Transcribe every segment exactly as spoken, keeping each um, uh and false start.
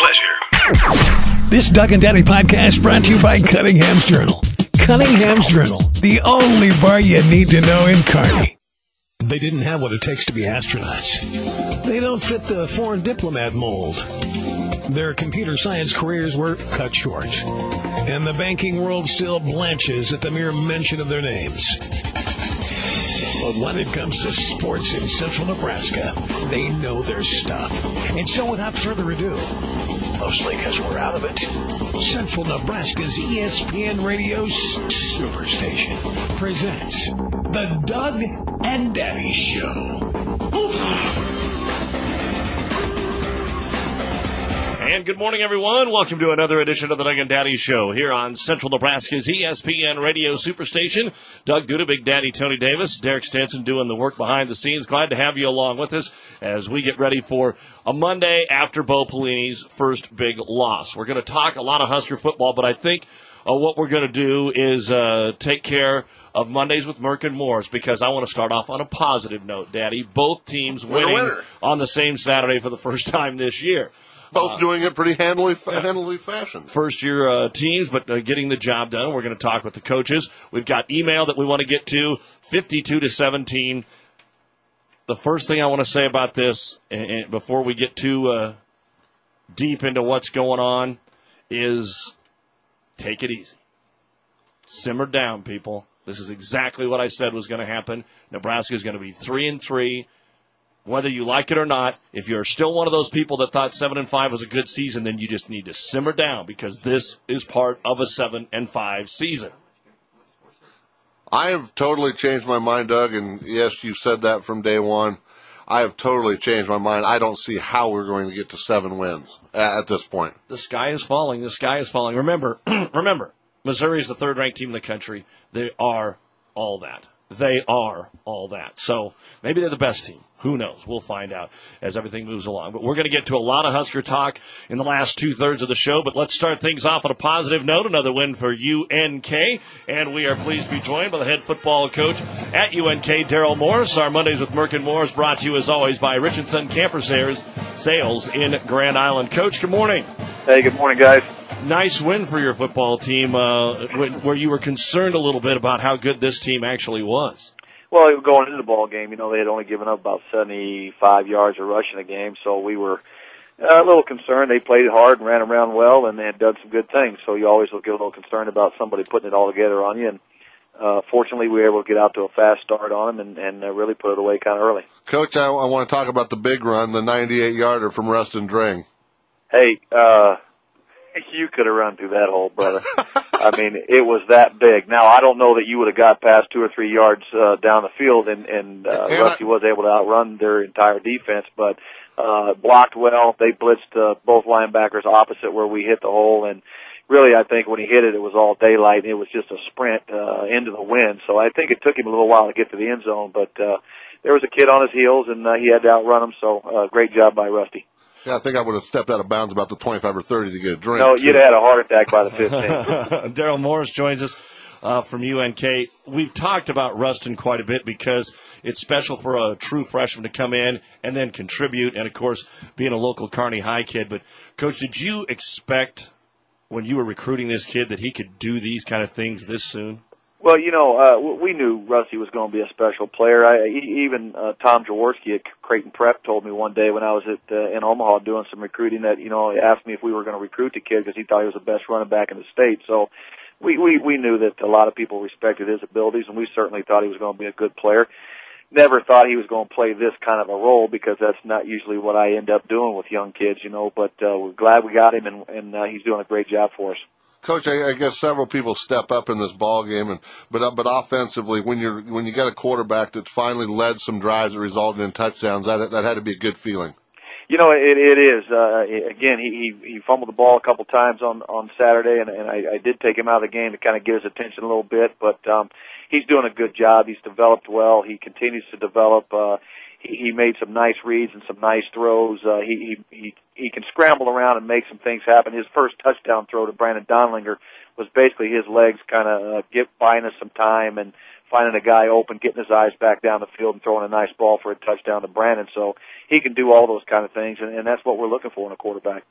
pleasure. This Doug and Daddy podcast brought to you by Cunningham's Journal. Cunningham's Journal, the only bar you need to know in Kearney. They didn't have what it takes to be astronauts. They don't fit the foreign diplomat mold. Their computer science careers were cut short. And the banking world still blanches at the mere mention of their names. But when it comes to sports in central Nebraska, they know their stuff. And so without further ado, mostly because we're out of it, Central Nebraska's E S P N Radio Superstation presents The Doug and Daddy Show. And good morning, everyone. Welcome to another edition of the Doug and Daddy Show here on Central Nebraska's E S P N Radio Superstation. Doug Duda, Big Daddy Tony Davis, Derek Stenson doing the work behind the scenes. Glad to have you along with us as we get ready for a Monday after Bo Pelini's first big loss. We're going to talk a lot of Husker football, but I think uh, what we're going to do is uh, take care of Mondays with Merck and Morris, because I want to start off on a positive note, Daddy. Both teams winning winner, winner. on the same Saturday for the first time this year. Both uh, doing it pretty handily, yeah. handily fashion. First-year uh, teams, but uh, getting the job done. We're going to talk with the coaches. We've got email that we want to get to, fifty-two to seventeen. The first thing I want to say about this, and, and before we get too uh, deep into what's going on, is take it easy. Simmer down, people. This is exactly what I said was going to happen. Nebraska is going to be three and three. Whether you like it or not, if you're still one of those people that thought seven and five was a good season, then you just need to simmer down, because this is part of a seven and five season. I have totally changed my mind, Doug, and yes, you said that from day one. I have totally changed my mind. I don't see how we're going to get to seven wins at, at this point. The sky is falling. The sky is falling. Remember, remember, Missouri is the third-ranked team in the country. They are all that. They are all that. So maybe they're the best team. Who knows? We'll find out as everything moves along. But we're going to get to a lot of Husker talk in the last two-thirds of the show. But let's start things off on a positive note. Another win for U N K. And we are pleased to be joined by the head football coach at U N K, Daryl Morris. Our Mondays with Merck and Morris brought to you, as always, by Richardson Camper Sales, sales in Grand Island. Coach, good morning. Hey, good morning, guys. Nice win for your football team, uh, where you were concerned a little bit about how good this team actually was. Well, going into the ball game, you know, they had only given up about seventy-five yards of rushing a game, so we were uh, a little concerned. They played hard and ran around well, and they had done some good things, so you always will get a little concerned about somebody putting it all together on you. And uh, fortunately, we were able to get out to a fast start on them and, and uh, really put it away kind of early. Coach, I, I want to talk about the big run, the ninety-eight-yarder from Rustin Dring. Hey, uh, you could have run through that hole, brother. I mean, it was that big. Now, I don't know that you would have got past two or three yards uh, down the field, and, and uh, and Rusty I, was able to outrun their entire defense, but uh, blocked well. They blitzed uh, both linebackers opposite where we hit the hole, and really, I think when he hit it, it was all daylight, and it was just a sprint uh, into the wind. So I think it took him a little while to get to the end zone, but uh, there was a kid on his heels, and uh, he had to outrun him, so uh, great job by Rusty. Yeah, I think I would have stepped out of bounds about the twenty-five or thirty to get a drink. No, too. you'd have had a heart attack by the fifteen. Daryl Morris joins us uh, from U N K. We've talked about Rustin quite a bit because it's special for a true freshman to come in and then contribute, and, of course, being a local Kearney High kid. But, Coach, did you expect when you were recruiting this kid that he could do these kind of things this soon? Well, you know, uh, we knew Rusty was going to be a special player. I, even uh, Tom Jaworski at Creighton Prep told me one day when I was at uh, in Omaha doing some recruiting that, you know, he asked me if we were going to recruit the kid because he thought he was the best running back in the state. So we, we, we knew that a lot of people respected his abilities, and we certainly thought he was going to be a good player. Never thought he was going to play this kind of a role because that's not usually what I end up doing with young kids, you know, but uh, we're glad we got him, and, and uh, he's doing a great job for us. Coach, I, I guess several people step up in this ball game, and but uh, but offensively, when you're when you got a quarterback that's finally led some drives that resulted in touchdowns, that that had to be a good feeling. You know, it it is. Uh, again, he, he he fumbled the ball a couple times on on Saturday, and, and I, I did take him out of the game to kind of get his attention a little bit. But um, he's doing a good job. He's developed well. He continues to develop. Uh, he, he made some nice reads and some nice throws. Uh, he he he he can scramble around and make some things happen. His first touchdown throw to Brandon Donlinger was basically his legs kind of uh, get buying us some time and finding a guy open, getting his eyes back down the field and throwing a nice ball for a touchdown to Brandon. So he can do all those kind of things, and, and that's what we're looking for in a quarterback.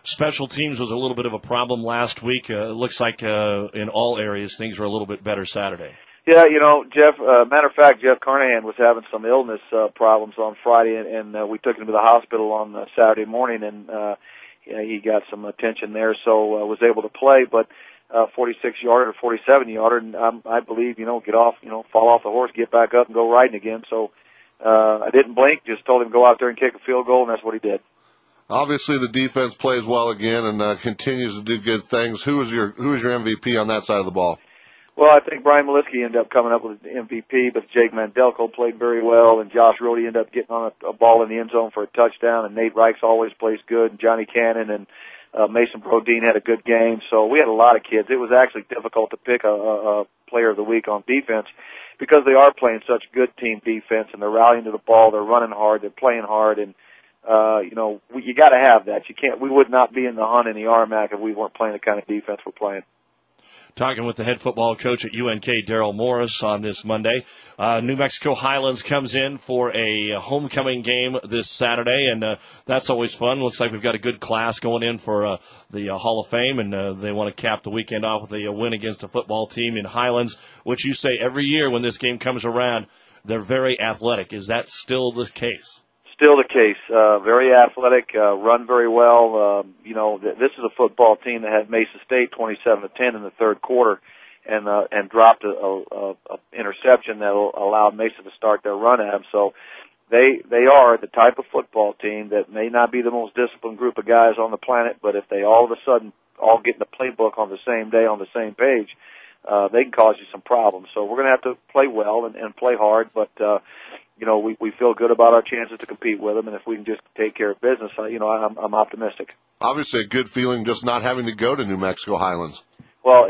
Special teams was a little bit of a problem last week. Uh, it looks like uh, in all areas things were a little bit better Saturday. Yeah, you know, Jeff, uh, matter of fact, Jeff Carnahan was having some illness uh, problems on Friday, and, and uh, we took him to the hospital on uh, Saturday morning, and uh, you know, he got some attention there, so uh, was able to play, but uh, forty-six yarder or forty-seven yarder, and um, I believe, you know, get off, you know, fall off the horse, get back up, and go riding again. So uh, I didn't blink, just told him to go out there and kick a field goal, and that's what he did. Obviously, the defense plays well again and uh, continues to do good things. Who is your who is your M V P on that side of the ball? Well, I think Brian Maliski ended up coming up with the M V P, but Jake Mandelko played very well, and Josh Rohde ended up getting on a, a ball in the end zone for a touchdown, and Nate Reichs always plays good, and Johnny Cannon and uh, Mason Brodeen had a good game. So we had a lot of kids. It was actually difficult to pick a, a, a player of the week on defense because they are playing such good team defense, and they're rallying to the ball, they're running hard, they're playing hard, and uh, you know, we, you got to have that. You can't. We would not be in the hunt in the R M A C if we weren't playing the kind of defense we're playing. Talking with the head football coach at U N K, Daryl Morris, on this Monday. Uh, New Mexico Highlands comes in for a homecoming game this Saturday, and uh, that's always fun. Looks like we've got a good class going in for uh, the uh, Hall of Fame, and uh, they want to cap the weekend off with a, a win against a football team in Highlands, which you say every year when this game comes around, they're very athletic. Is that still the case? Still the case. Uh, very athletic, uh, run very well. Uh, you know, th- this is a football team that had Mesa State twenty-seven to ten in the third quarter, and uh, and dropped a, a, a interception that allowed Mesa to start their run at them. So they they are the type of football team that may not be the most disciplined group of guys on the planet, but if they all of a sudden all get in the playbook on the same day on the same page, uh, they can cause you some problems. So we're going to have to play well and, and play hard, but. Uh, You know, we, we feel good about our chances to compete with them, and if we can just take care of business, uh, you know, I'm, I'm optimistic. Obviously, a good feeling just not having to go to New Mexico Highlands. Well,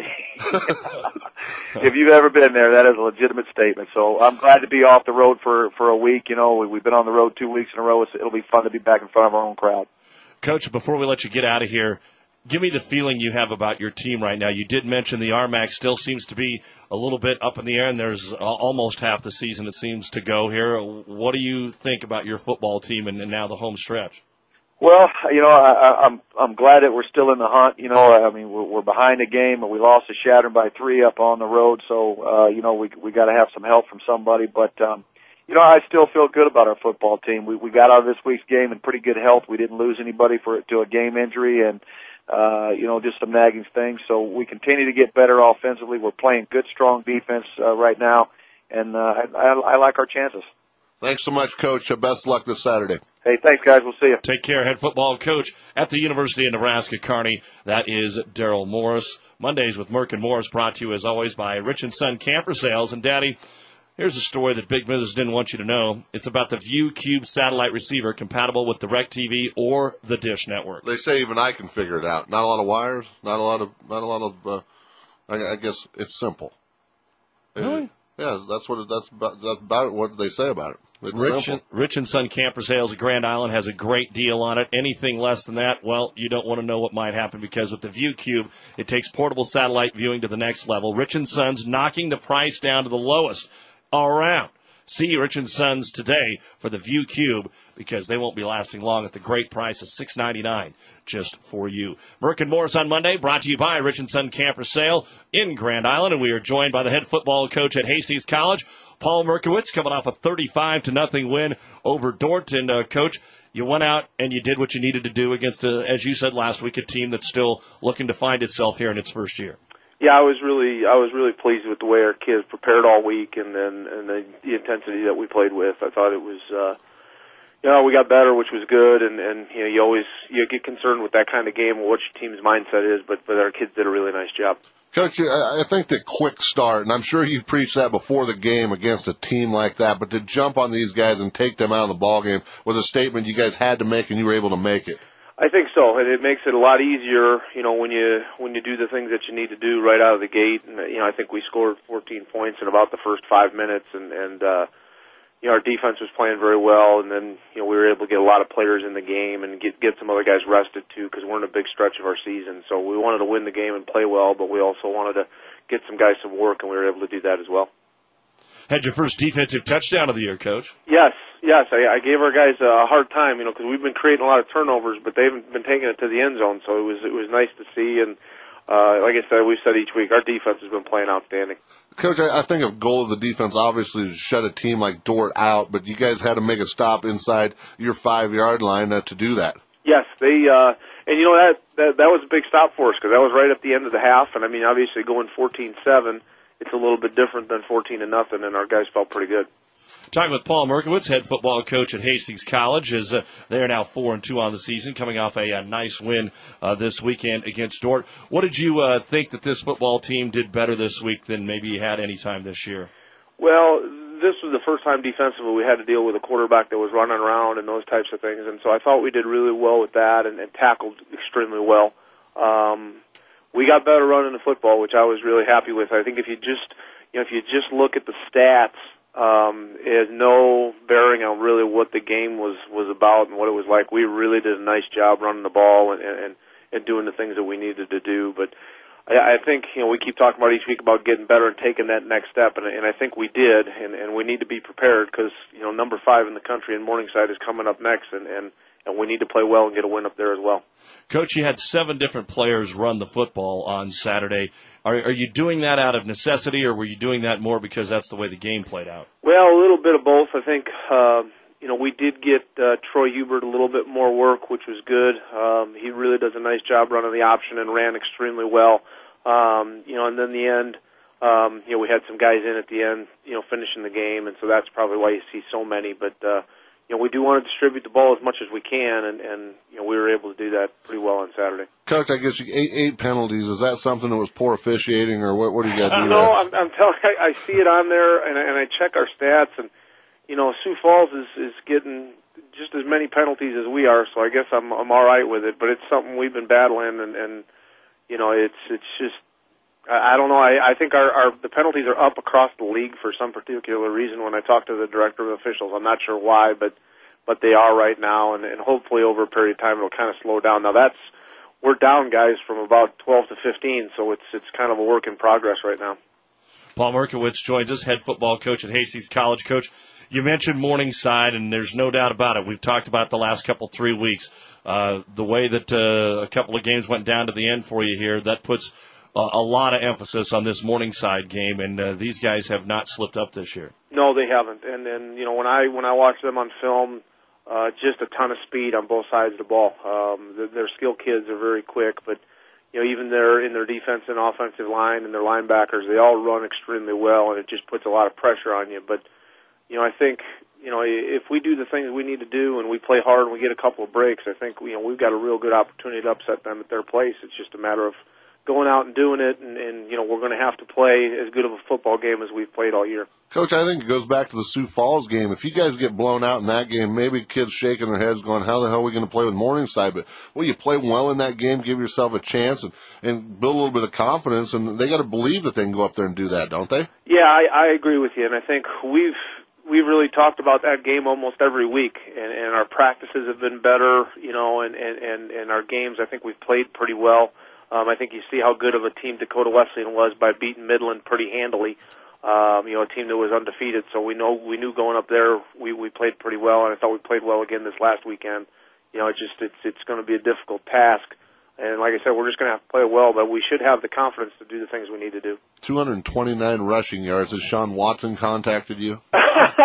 if you've ever been there, that is a legitimate statement. So I'm glad to be off the road for, for a week. You know, we, we've been on the road two weeks in a row. It's, it'll be fun to be back in front of our own crowd. Coach, before we let you get out of here, give me the feeling you have about your team right now. You did mention the R M A C still seems to be a little bit up in the air, and there's almost half the season it seems to go here. What do you think about your football team and, and now the home stretch? Well, you know, I, I'm I'm glad that we're still in the hunt. You know, I mean, we're, we're behind a game, but we lost to Shattern by three up on the road. So, uh, you know, we we got to have some help from somebody. But um, you know, I still feel good about our football team. We we got out of this week's game in pretty good health. We didn't lose anybody for to a game injury, and Uh, you know, just some nagging things. So we continue to get better offensively. We're playing good, strong defense uh, right now, and uh, I, I, I like our chances. Thanks so much, Coach. Best of luck this Saturday. Hey, thanks, guys. We'll see you. Take care. Head football coach at the University of Nebraska-Kearney. That is Daryl Morris. Mondays with Merck and Morris brought to you, as always, by Rich and Son Camper Sales. And, Daddy, here's a story that Big Business didn't want you to know. It's about the ViewCube satellite receiver compatible with DirecTV or the Dish Network. They say even I can figure it out. Not a lot of wires. Not a lot of. Not a lot of. Uh, I, I guess it's simple. Really? Yeah, that's what it, that's about. That's about what they say about it. It's Rich simple. and, Rich and Son Camper Sales at Grand Island has a great deal on it. Anything less than that, well, you don't want to know what might happen, because with the ViewCube, it takes portable satellite viewing to the next level. Rich and Son's knocking the price down to the lowest around. See Rich and Sons today for the ViewCube, because they won't be lasting long at the great price of six ninety-nine just for you. Merck and Morris on Monday, brought to you by Rich and Son Camper Sale in Grand Island, and we are joined by the head football coach at Hastings College, Paul Merkowitz, coming off a thirty-five to nothing win over Dorton. Uh, Coach, you went out and you did what you needed to do against, a, as you said last week, a team that's still looking to find itself here in its first year. Yeah, I was really, I was really pleased with the way our kids prepared all week, and then and the, the intensity that we played with. I thought it was, uh, you know, we got better, which was good, and and you know, you always you get concerned with that kind of game and what your team's mindset is, but but our kids did a really nice job. Coach, I think the quick start, and I'm sure you preached that before the game against a team like that, but to jump on these guys and take them out of the ballgame was a statement you guys had to make, and you were able to make it. I think so, and it makes it a lot easier, you know, when you when you do the things that you need to do right out of the gate. And you know, I think we scored fourteen points in about the first five minutes, and and uh, you know, our defense was playing very well, and then you know we were able to get a lot of players in the game and get get some other guys rested too, because we're in a big stretch of our season. So we wanted to win the game and play well, but we also wanted to get some guys some work, and we were able to do that as well. Had your first defensive touchdown of the year, Coach. Yes, yes. I, I gave our guys a hard time, you know, because we've been creating a lot of turnovers, but they haven't been taking it to the end zone. So it was it was nice to see. And uh, like I said, we've said each week, our defense has been playing outstanding. Coach, I, I think a goal of the defense obviously is to shut a team like Dordt out, but you guys had to make a stop inside your five-yard line uh, to do that. Yes, they uh, and you know that, that that was a big stop for us because that was right at the end of the half. And I mean, obviously going fourteen seven, it's a little bit different than fourteen to nothing, and our guys felt pretty good. Talking with Paul Merkowitz, head football coach at Hastings College, as uh, they are now four and two on the season, coming off a, a nice win uh, this weekend against Dordt. What did you uh, think that this football team did better this week than maybe you had any time this year? Well, this was the first time defensively we had to deal with a quarterback that was running around and those types of things, and so I thought we did really well with that and, and tackled extremely well. Um, we got better running the football, which I was really happy with. I think if you just, you know, if you just look at the stats. Um, it has no bearing on really what the game was, was about and what it was like. We really did a nice job running the ball and, and, and doing the things that we needed to do. But I, I think, you know, we keep talking about each week about getting better and taking that next step, and, and I think we did, and, and we need to be prepared because, you know, number five in the country in Morningside is coming up next, and, and, and we need to play well and get a win up there as well. Coach, you had seven different players run the football on Saturday. Are, are you doing that out of necessity, or were you doing that more because that's the way the game played out? Well, a little bit of both. I think, uh, you know, we did get uh, Troy Hubert a little bit more work, which was good. Um, he really does a nice job running the option and ran extremely well. Um, you know, and then the end, um, you know, we had some guys in at the end, you know, finishing the game, and so that's probably why you see so many. But, uh, you know, we do want to distribute the ball as much as we can, and, and you know, we were able to do that pretty well on Saturday. Coach, I guess you, eight, eight penalties. Is that something that was poor officiating, or what, what do you got to do no, there? I'm, I'm telling you, I, I see it on there, and I, and I check our stats, and, you know, Sioux Falls is, is getting just as many penalties as we are, so I guess I'm, I'm all right with it, but it's something we've been battling, and, and you know, it's it's just, I, I don't know, I, I think our, our the penalties are up across the league for some particular reason when I talk to the director of officials. I'm not sure why, but but they are right now, and, and hopefully over a period of time it'll kind of slow down. Now that's, we're down guys from about twelve to fifteen, so it's it's kind of a work in progress right now. Paul Merkowitz joins us, head football coach at Hastings College. Coach, you mentioned Morningside, and there's no doubt about it. We've talked about it the last couple, three weeks. Uh, the way that uh, a couple of games went down to the end for you here, that puts uh, a lot of emphasis on this Morningside game, and uh, these guys have not slipped up this year. No, they haven't. And and you know, when I when I watch them on film, uh, just a ton of speed on both sides of the ball. Um, the, their skill kids are very quick, but you know, even their in their defense and offensive line and their linebackers, they all run extremely well, and it just puts a lot of pressure on you. But you know, I think, you know, if we do the things we need to do and we play hard and we get a couple of breaks, I think, you know, we've got a real good opportunity to upset them at their place. It's just a matter of going out and doing it, and, and you know, we're going to have to play as good of a football game as we've played all year. Coach, I think it goes back to the Sioux Falls game. If you guys get blown out in that game, maybe kids shaking their heads going, how the hell are we going to play with Morningside? But, well, you play well in that game, give yourself a chance, and, and build a little bit of confidence, and they got to believe that they can go up there and do that, don't they? Yeah, I, I agree with you, and I think we've we've really talked about that game almost every week, and, and our practices have been better, you know, and, and, and, and our games, I think we've played pretty well. Um, I think you see how good of a team Dakota Wesleyan was by beating Midland pretty handily. Um, you know, a team that was undefeated. So we know we knew going up there we, we played pretty well, and I thought we played well again this last weekend. You know, it's just it's it's going to be a difficult task, and like I said, we're just going to have to play well, but we should have the confidence to do the things we need to do. two hundred twenty-nine rushing yards. Has Sean Watson contacted you? Hey,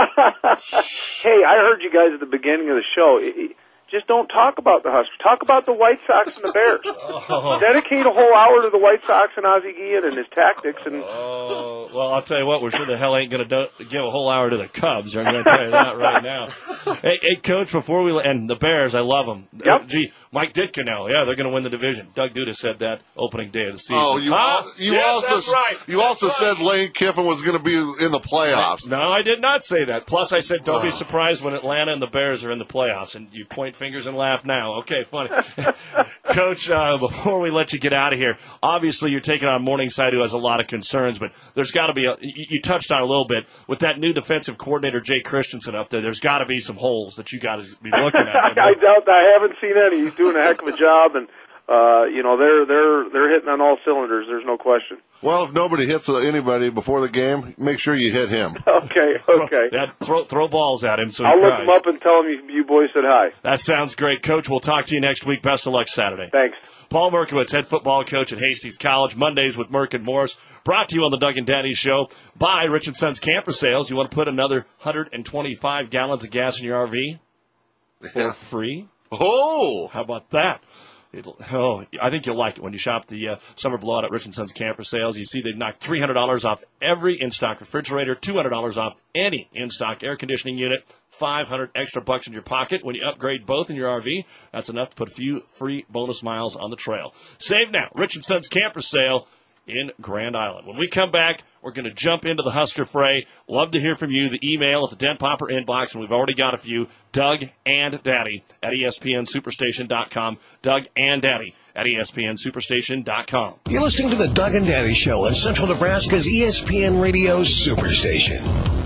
I heard you guys at the beginning of the show. It, it, Just don't talk about the Huskers. Talk about the White Sox and the Bears. Oh. Dedicate a whole hour to the White Sox and Ozzie Guillen and his tactics. And oh, well, I'll tell you what, we're sure the hell ain't going to do- give a whole hour to the Cubs. I'm going to tell you that right now. Hey, hey, Coach, before we – and the Bears, I love them. Yep. Uh, gee, Mike Ditka now. Yeah, they're going to win the division. Doug Duda said that opening day of the season. Oh, you, huh? al- you yes, also, that's right. you also that's said right. Lane Kiffin was going to be in the playoffs. No, I did not say that. Plus, I said don't oh. be surprised when Atlanta and the Bears are in the playoffs. And you point fingers and laugh now. Okay, funny. Coach, uh, before we let you get out of here, obviously you're taking on Morningside, who has a lot of concerns, but there's got to be a, you, you touched on a little bit, with that new defensive coordinator, Jay Christensen, up there, there's got to be some holes that you got to be looking at. I doubt that. I haven't seen any. He's doing a heck of a job, and uh, you know, they're they're they're hitting on all cylinders. There's no question. Well, if nobody hits anybody before the game, make sure you hit him. Okay, okay. Throw, throw, throw balls at him. So he I'll cries. look him up and tell him you, you boys said hi. That sounds great, Coach. We'll talk to you next week. Best of luck Saturday. Thanks. Paul Merkowitz, head football coach at Hastings College. Mondays with Merck and Morris. Brought to you on the Doug and Daddy Show by Rich and Sons Camper Sales. You want to put another one hundred twenty-five gallons of gas in your R V for Yeah. free? Oh! How about that? It'll, oh, I think you'll like it when you shop the uh, summer blowout at Rich and Sons Camper Sales. You see they've knocked three hundred dollars off every in-stock refrigerator, two hundred dollars off any in-stock air conditioning unit, five hundred extra bucks in your pocket when you upgrade both in your R V. That's enough to put a few free bonus miles on the trail. Save now. Rich and Sons Camper Sale in Grand Island. When we come back, we're going to jump into the Husker fray. Love to hear from you. The email at the Den Popper inbox, and we've already got a few. Doug and Daddy at E S P N Superstation dot com. Doug and Daddy at E S P N Superstation dot com. You're listening to the Doug and Daddy Show on Central Nebraska's E S P N Radio Superstation.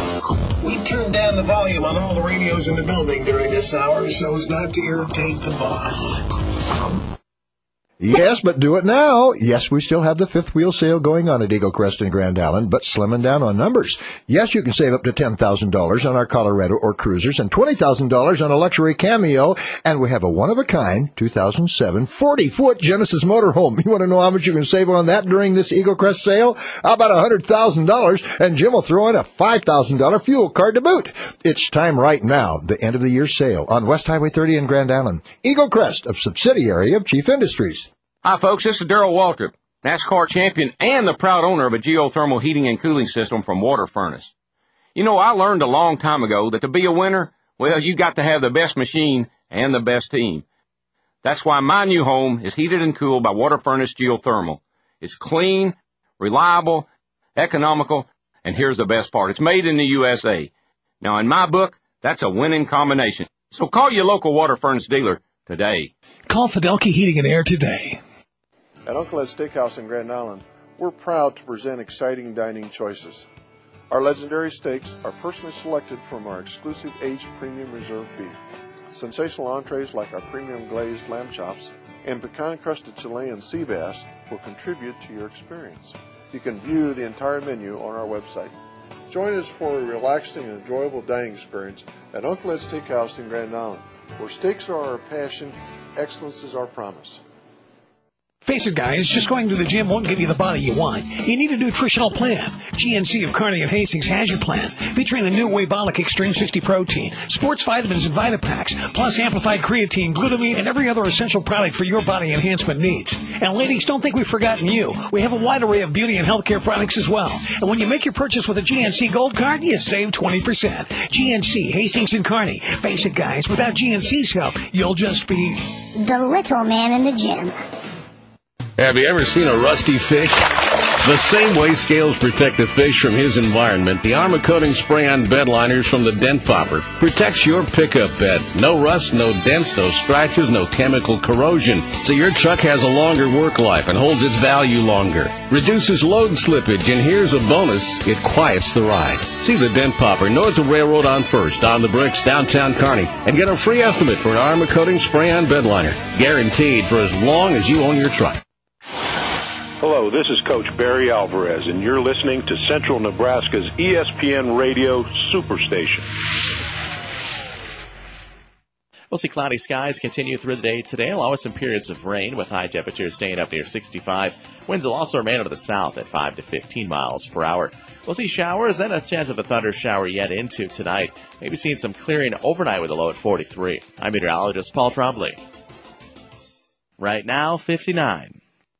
We turned down the volume on all the radios in the building during this hour so as not to irritate the boss. Yes, but do it now. Yes, we still have the fifth wheel sale going on at Eagle Crest and Grand Island, but slimming down on numbers. Yes, you can save up to ten thousand dollars on our Colorado or Cruisers and twenty thousand dollars on a luxury Cameo. And we have a one-of-a-kind two thousand seven forty-foot Genesis motorhome. You want to know how much you can save on that during this Eagle Crest sale? How about one hundred thousand dollars? And Jim will throw in a five thousand dollars fuel card to boot. It's time right now, the end of the year sale on West Highway thirty in Grand Island. Eagle Crest, a subsidiary of Chief Industries. Hi, folks. This is Darrell Waltrip, NASCAR champion and the proud owner of a geothermal heating and cooling system from Water Furnace. You know, I learned a long time ago that to be a winner, well, you got to have the best machine and the best team. That's why my new home is heated and cooled by Water Furnace Geothermal. It's clean, reliable, economical, and here's the best part. It's made in the U S A. Now, in my book, that's a winning combination. So call your local Water Furnace dealer today. Call Fidelky Heating and Air today. At Uncle Ed's Steakhouse in Grand Island, we're proud to present exciting dining choices. Our legendary steaks are personally selected from our exclusive aged premium reserve beef. Sensational entrees like our premium glazed lamb chops and pecan-crusted Chilean sea bass will contribute to your experience. You can view the entire menu on our website. Join us for a relaxing and enjoyable dining experience at Uncle Ed's Steakhouse in Grand Island, where steaks are our passion, excellence is our promise. Face it, guys, just going to the gym won't give you the body you want. You need a nutritional plan. G N C of Kearney and Hastings has your plan, featuring the new Weightbolic Extreme sixty protein, sports vitamins and Vitapacks, plus amplified creatine, glutamine, and every other essential product for your body enhancement needs. And ladies, don't think we've forgotten you. We have a wide array of beauty and healthcare products as well. And when you make your purchase with a G N C Gold Card, you save twenty percent. G N C, Hastings and Kearney. Face it, guys, without G N C's help, you'll just be the little man in the gym. Have you ever seen a rusty fish? The same way scales protect the fish from his environment, the Armor Coating Spray-On Bed Liners from the Dent Popper protects your pickup bed. No rust, no dents, no scratches, no chemical corrosion. So your truck has a longer work life and holds its value longer. Reduces load slippage, and here's a bonus, it quiets the ride. See the Dent Popper north of Railroad on First, on the Bricks, downtown Kearney, and get a free estimate for an Armor Coating Spray-On Bed Liner. Guaranteed for as long as you own your truck. Hello, this is Coach Barry Alvarez, and you're listening to Central Nebraska's E S P N Radio Superstation. We'll see cloudy skies continue through the day today, along with some periods of rain, with high temperatures staying up near sixty-five. Winds will also remain out of the south at five to fifteen miles per hour. We'll see showers and a chance of a thunder shower yet into tonight. Maybe seeing some clearing overnight with a low at forty-three. I'm meteorologist Paul Trombley. Right now, fifty-nine.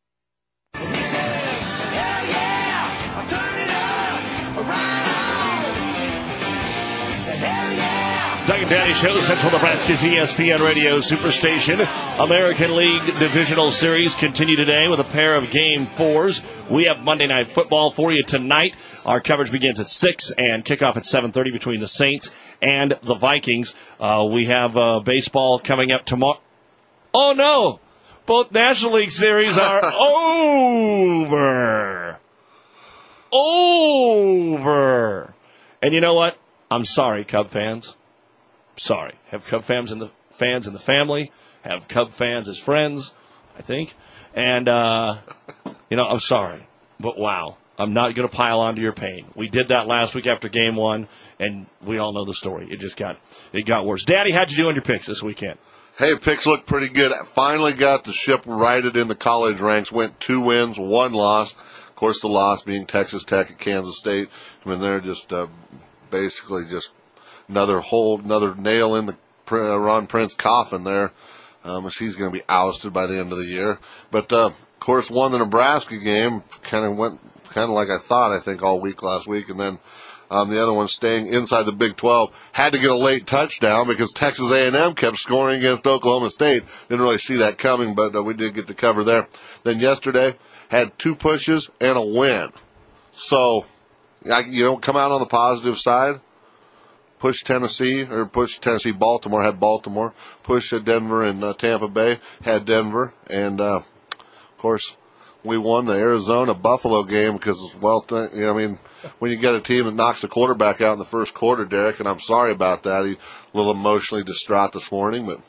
Doug and Daddy Show, Central Nebraska's E S P N Radio Superstation. American League Divisional Series continue today with a pair of Game fours. We have Monday Night Football for you tonight. Our coverage begins at six and kickoff at seven thirty between the Saints and the Vikings. Uh, we have uh, baseball coming up tomorrow. Oh, no! Both National League Series are over. Over. And you know what? I'm sorry, Cub fans. Sorry. Have Cub fans in the fans in the family. Have Cub fans as friends. I think. And, uh, you know, I'm sorry, but wow. I'm not going to pile on to your pain. We did that last week after game one, and we all know the story. It just got it got worse. Daddy, how'd you do on your picks this weekend? Hey, picks look pretty good. Finally got the ship righted in the college ranks. Went two wins, one loss. Of course, the loss being Texas Tech at Kansas State. I mean, they're just uh, basically just another hole, another nail in the uh, Ron Prince coffin there. Um, she's going to be ousted by the end of the year. But, uh, of course, won the Nebraska game. Kind of went kind of like I thought, I think, all week last week. And then um, the other one staying inside the Big twelve. Had to get a late touchdown because Texas A and M kept scoring against Oklahoma State. Didn't really see that coming, but uh, we did get the cover there. Then yesterday, had two pushes and a win. So, I, you know, come out on the positive side. Push Tennessee, or push Tennessee, Baltimore, had Baltimore. Push Denver and uh, Tampa Bay, had Denver. And, uh, of course, we won the Arizona-Buffalo game because, well, th- you know, I mean, when you get a team that knocks the quarterback out in the first quarter, Derek, and I'm sorry about that. He's a little emotionally distraught this morning, but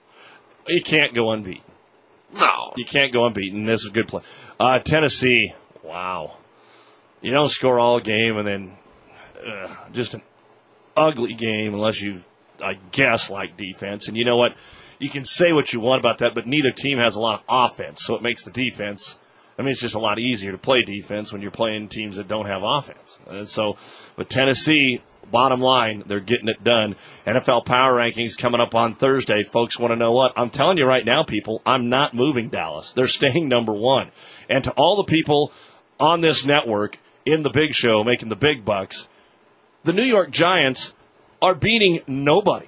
you can't go unbeaten. No. You can't go unbeaten. This is a good play. Uh, Tennessee, wow. You don't score all game and then uh, just an ugly game unless you, I guess, like defense. And you know what? You can say what you want about that, but neither team has a lot of offense, so it makes the defense – I mean, it's just a lot easier to play defense when you're playing teams that don't have offense. And so, but Tennessee, bottom line, they're getting it done. N F L Power Rankings coming up on Thursday. Folks want to know what? I'm telling you right now, people, I'm not moving Dallas. They're staying number one. And to all the people on this network in the big show making the big bucks, the New York Giants are beating nobody.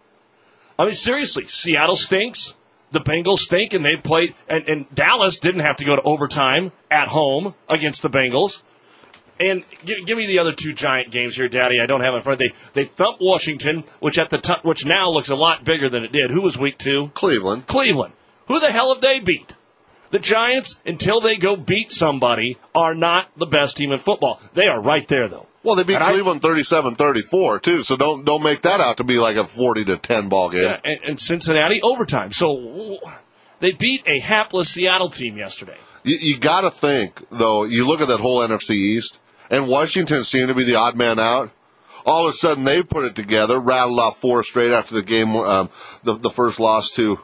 I mean, seriously, Seattle stinks. The Bengals stink, and they played, and, and Dallas didn't have to go to overtime at home against the Bengals. And give, give me the other two Giant games here, Daddy. I don't have it in front. They they thumped Washington, which at the t- which now looks a lot bigger than it did. Who was week two? Cleveland. Cleveland. Who the hell have they beat? The Giants, until they go beat somebody, are not the best team in football. They are right there, though. Well, they beat and Cleveland thirty-seven thirty-four, too, so don't don't make that out to be like a forty to ten ball game. Yeah, and, and Cincinnati overtime. So they beat a hapless Seattle team yesterday. You, you got to think, though, you look at that whole N F C East, and Washington seemed to be the odd man out. All of a sudden, they put it together, rattled off four straight after the game, um, the, the first loss to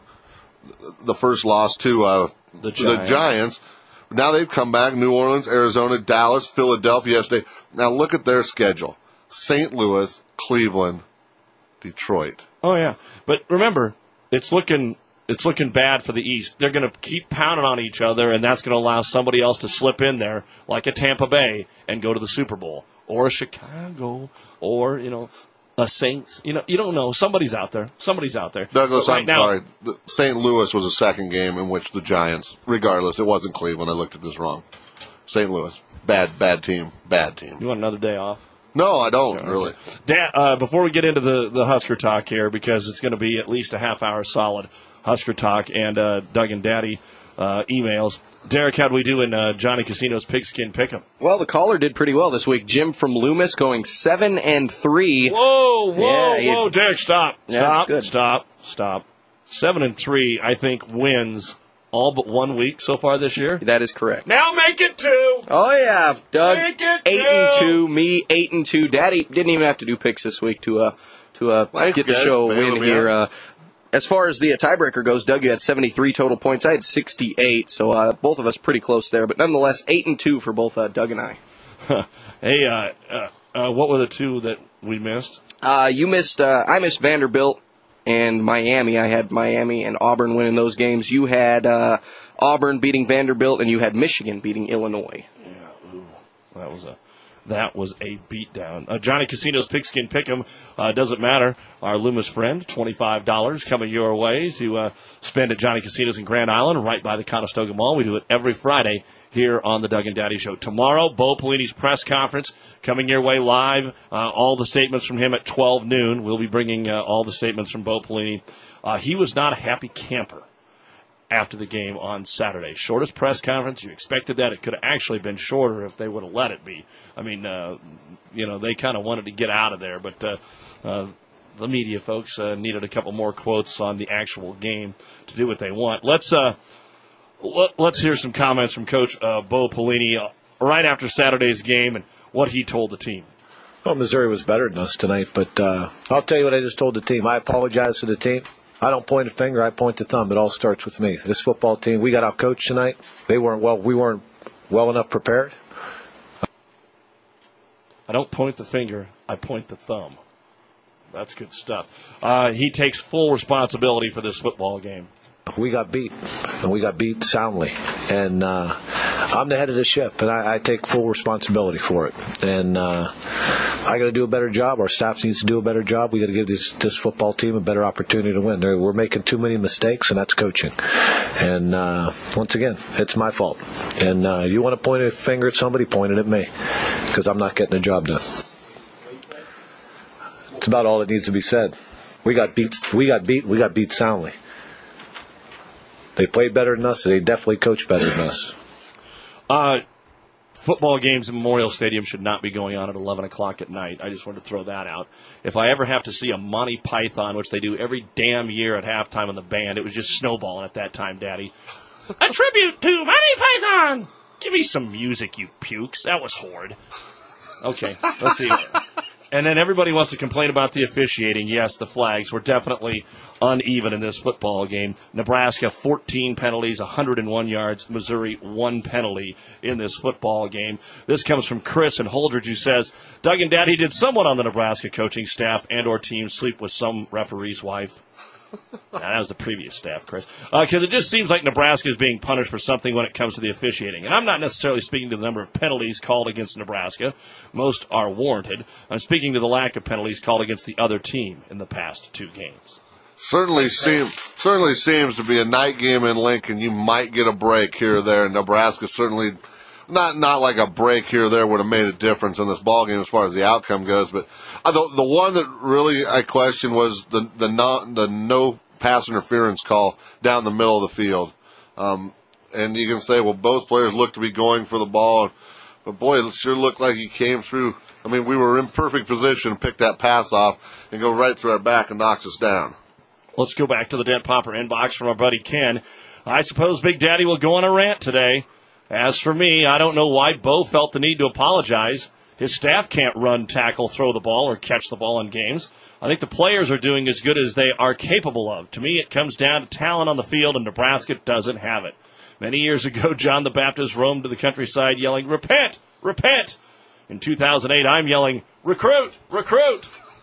the first loss to uh, the, Giants. the Giants. Now they've come back, New Orleans, Arizona, Dallas, Philadelphia yesterday. Now look at their schedule. Saint Louis, Cleveland, Detroit. Oh, yeah. But remember, it's looking it's looking bad for the East. They're going to keep pounding on each other, and that's going to allow somebody else to slip in there, like a Tampa Bay, and go to the Super Bowl. Or a Chicago, or, you know, a Saints. You know, you don't know. Somebody's out there. Somebody's out there. Douglas, right I'm now, sorry. Saint Louis was a second game in which the Giants, regardless, it wasn't Cleveland. I looked at this wrong. Saint Louis. Bad, bad team. Bad team. You want another day off? No, I don't, Yeah, really. Dan, uh, before we get into the, the Husker talk here, because it's going to be at least a half hour solid Husker talk and uh, Doug and Daddy uh, emails. Derek, how'd we do in uh, Johnny Casino's Pigskin Pick'em? Well, the caller did pretty well this week. Jim from Loomis going seven and three. Whoa, whoa, Yeah, whoa, Derek, stop, Yeah, stop, good. stop, stop. Seven and three, I think, wins all but one week so far this year. That is correct. Now make it two. Oh yeah, Doug. Make it eight two. and two. Me eight and two. Daddy didn't even have to do picks this week to uh to uh Thanks, get the guys. show Bailing win me here. out. Uh, as far as the uh, tiebreaker goes, Doug, you had seventy-three total points. I had sixty-eight, so uh, both of us pretty close there. But nonetheless, eight and two for both uh, Doug and I. Hey, uh, uh, uh, what were the two that we missed? Uh, you missed. Uh, I missed Vanderbilt and Miami. I had Miami and Auburn winning those games. You had uh, Auburn beating Vanderbilt, and you had Michigan beating Illinois. Yeah, ooh, that was a that was a beatdown. Uh, Johnny Casino's Pigskin Pick'em uh, doesn't matter. Our Loomis friend, twenty-five dollars coming your way to uh, spend at Johnny Casino's in Grand Island, right by the Conestoga Mall. We do it every Friday here on the Doug and Daddy Show. Tomorrow, Bo Pelini's press conference coming your way live. Uh, all the statements from him at twelve noon. We'll be bringing uh, all the statements from Bo Pelini. Uh, he was not a happy camper after the game on Saturday. Shortest press conference. You expected that. It could have actually been shorter if they would have let it be. I mean, uh, you know, they kind of wanted to get out of there, but uh, uh, the media folks uh, needed a couple more quotes on the actual game to do what they want. Let's uh, Let's hear some comments from Coach uh, Bo Pelini uh, right after Saturday's game and what he told the team. Well, Missouri was better than us tonight, but uh, I'll tell you what I just told the team. I apologize to the team. I don't point a finger, I point the thumb. It all starts with me. This football team, we got out-coached tonight. They weren't well. We weren't well enough prepared. I don't point the finger, I point the thumb. That's good stuff. Uh, he takes full responsibility for this football game. We got beat, and we got beat soundly. And uh, I'm the head of the ship, and I, I take full responsibility for it. And uh, I got to do a better job. Our staff needs to do a better job. We got to give this this football team a better opportunity to win. They're, we're making too many mistakes, and that's coaching. And uh, once again, it's my fault. And uh, you want to point a finger at somebody, point it at me, because I'm not getting the job done. It's about all that needs to be said. We got beat. We got beat. We got beat soundly. They played better than us. They definitely coached better than us. Uh, football games in Memorial Stadium should not be going on at eleven o'clock at night. I just wanted to throw that out. If I ever have to see a Monty Python, which they do every damn year at halftime on the band, it was just snowballing at that time, Daddy. A tribute to Monty Python! Give me some music, you pukes. That was horrid. Okay, let's see. And then everybody wants to complain about the officiating. Yes, the flags were definitely uneven in this football game. Nebraska, fourteen penalties, one hundred one yards. Missouri, one penalty in this football game. This comes from Chris and Holdridge, who says, Doug and Daddy, did someone on the Nebraska coaching staff and or team sleep with some referee's wife? Nah, that was the previous staff, Chris. Because uh, it just seems like Nebraska is being punished for something when it comes to the officiating. And I'm not necessarily speaking to the number of penalties called against Nebraska. Most are warranted. I'm speaking to the lack of penalties called against the other team in the past two games. Certainly seems certainly seems to be a night game in Lincoln. You might get a break here or there. Nebraska certainly not not like a break here or there would have made a difference in this ball game as far as the outcome goes. But uh, the the one that really I questioned was the the no, the no pass interference call down the middle of the field. Um, and you can say, well, both players looked to be going for the ball, but boy, it sure looked like he came through. I mean, we were in perfect position to pick that pass off and go right through our back and knocks us down. Let's go back to the Dent Popper inbox from our buddy Ken. I suppose Big Daddy will go on a rant today. As for me, I don't know why Bo felt the need to apologize. His staff can't run, tackle, throw the ball, or catch the ball in games. I think the players are doing as good as they are capable of. To me, it comes down to talent on the field, and Nebraska doesn't have it. Many years ago, John the Baptist roamed to the countryside yelling, repent, repent. In two thousand eight, I'm yelling, recruit, recruit.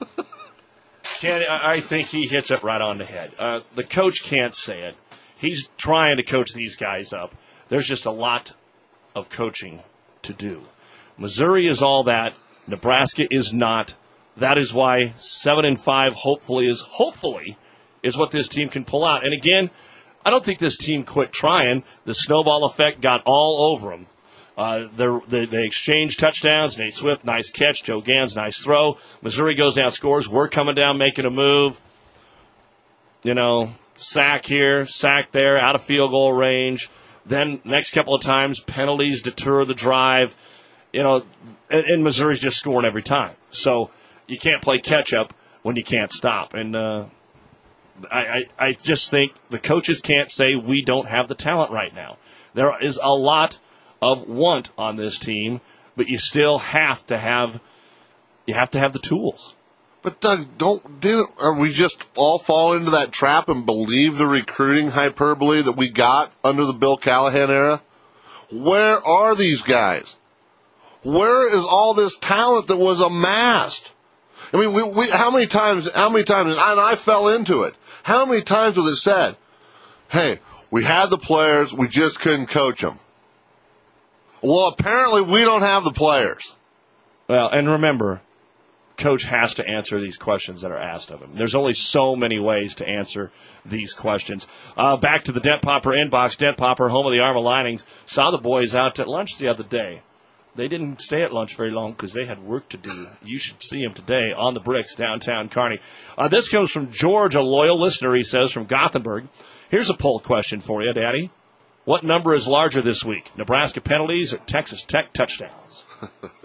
Ken, I think he hits it right on the head. Uh, the coach can't say it. He's trying to coach these guys up. There's just a lot of coaching to do. Missouri is all that. Nebraska is not. That is why seven and five hopefully is hopefully is what this team can pull out. And again, I don't think this team quit trying. The snowball effect got all over them. Uh, they, they exchanged touchdowns. Nate Swift, nice catch. Joe Gans, nice throw. Missouri goes down, scores. We're coming down, making a move. You know, sack here, sack there, out of field goal range. Then next couple of times, penalties deter the drive. You know, and, and Missouri's just scoring every time. So you can't play catch-up when you can't stop. And uh, I, I, I just think the coaches can't say we don't have the talent right now. There is a lot of want on this team, but you still have to have you have to have the tools. But Doug, don't didn't are we just all fall into that trap and believe the recruiting hyperbole that we got under the Bill Callahan era? Where are these guys? Where is all this talent that was amassed? I mean, we, we how many times how many times and I fell into it. How many times was it said, "Hey, we had the players, we just couldn't coach them." Well, apparently we don't have the players. Well, and remember, Coach has to answer these questions that are asked of him. There's only so many ways to answer these questions. Uh, back to the Dent Popper inbox. Dent Popper, home of the Arma Linings, saw the boys out at lunch the other day. They didn't stay at lunch very long because they had work to do. You should see them today on the bricks downtown Kearney. Uh, this comes from George, a loyal listener, he says, from Gothenburg. Here's a poll question for you, Daddy. What number is larger this week, Nebraska penalties or Texas Tech touchdowns?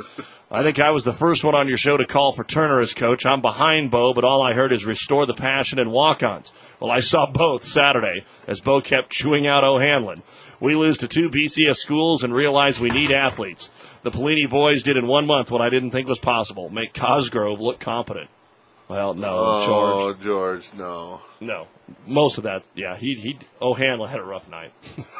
I think I was the first one on your show to call for Turner as coach. I'm behind Bo, but all I heard is restore the passion and walk-ons. Well, I saw both Saturday as Bo kept chewing out O'Hanlon. We lose to two B C S schools and realize we need athletes. The Pelini boys did in one month what I didn't think was possible, make Cosgrove look competent. Well, no, oh, George. Oh, George, no. No. Most of that, yeah, he, he O'Hanlon had a rough night,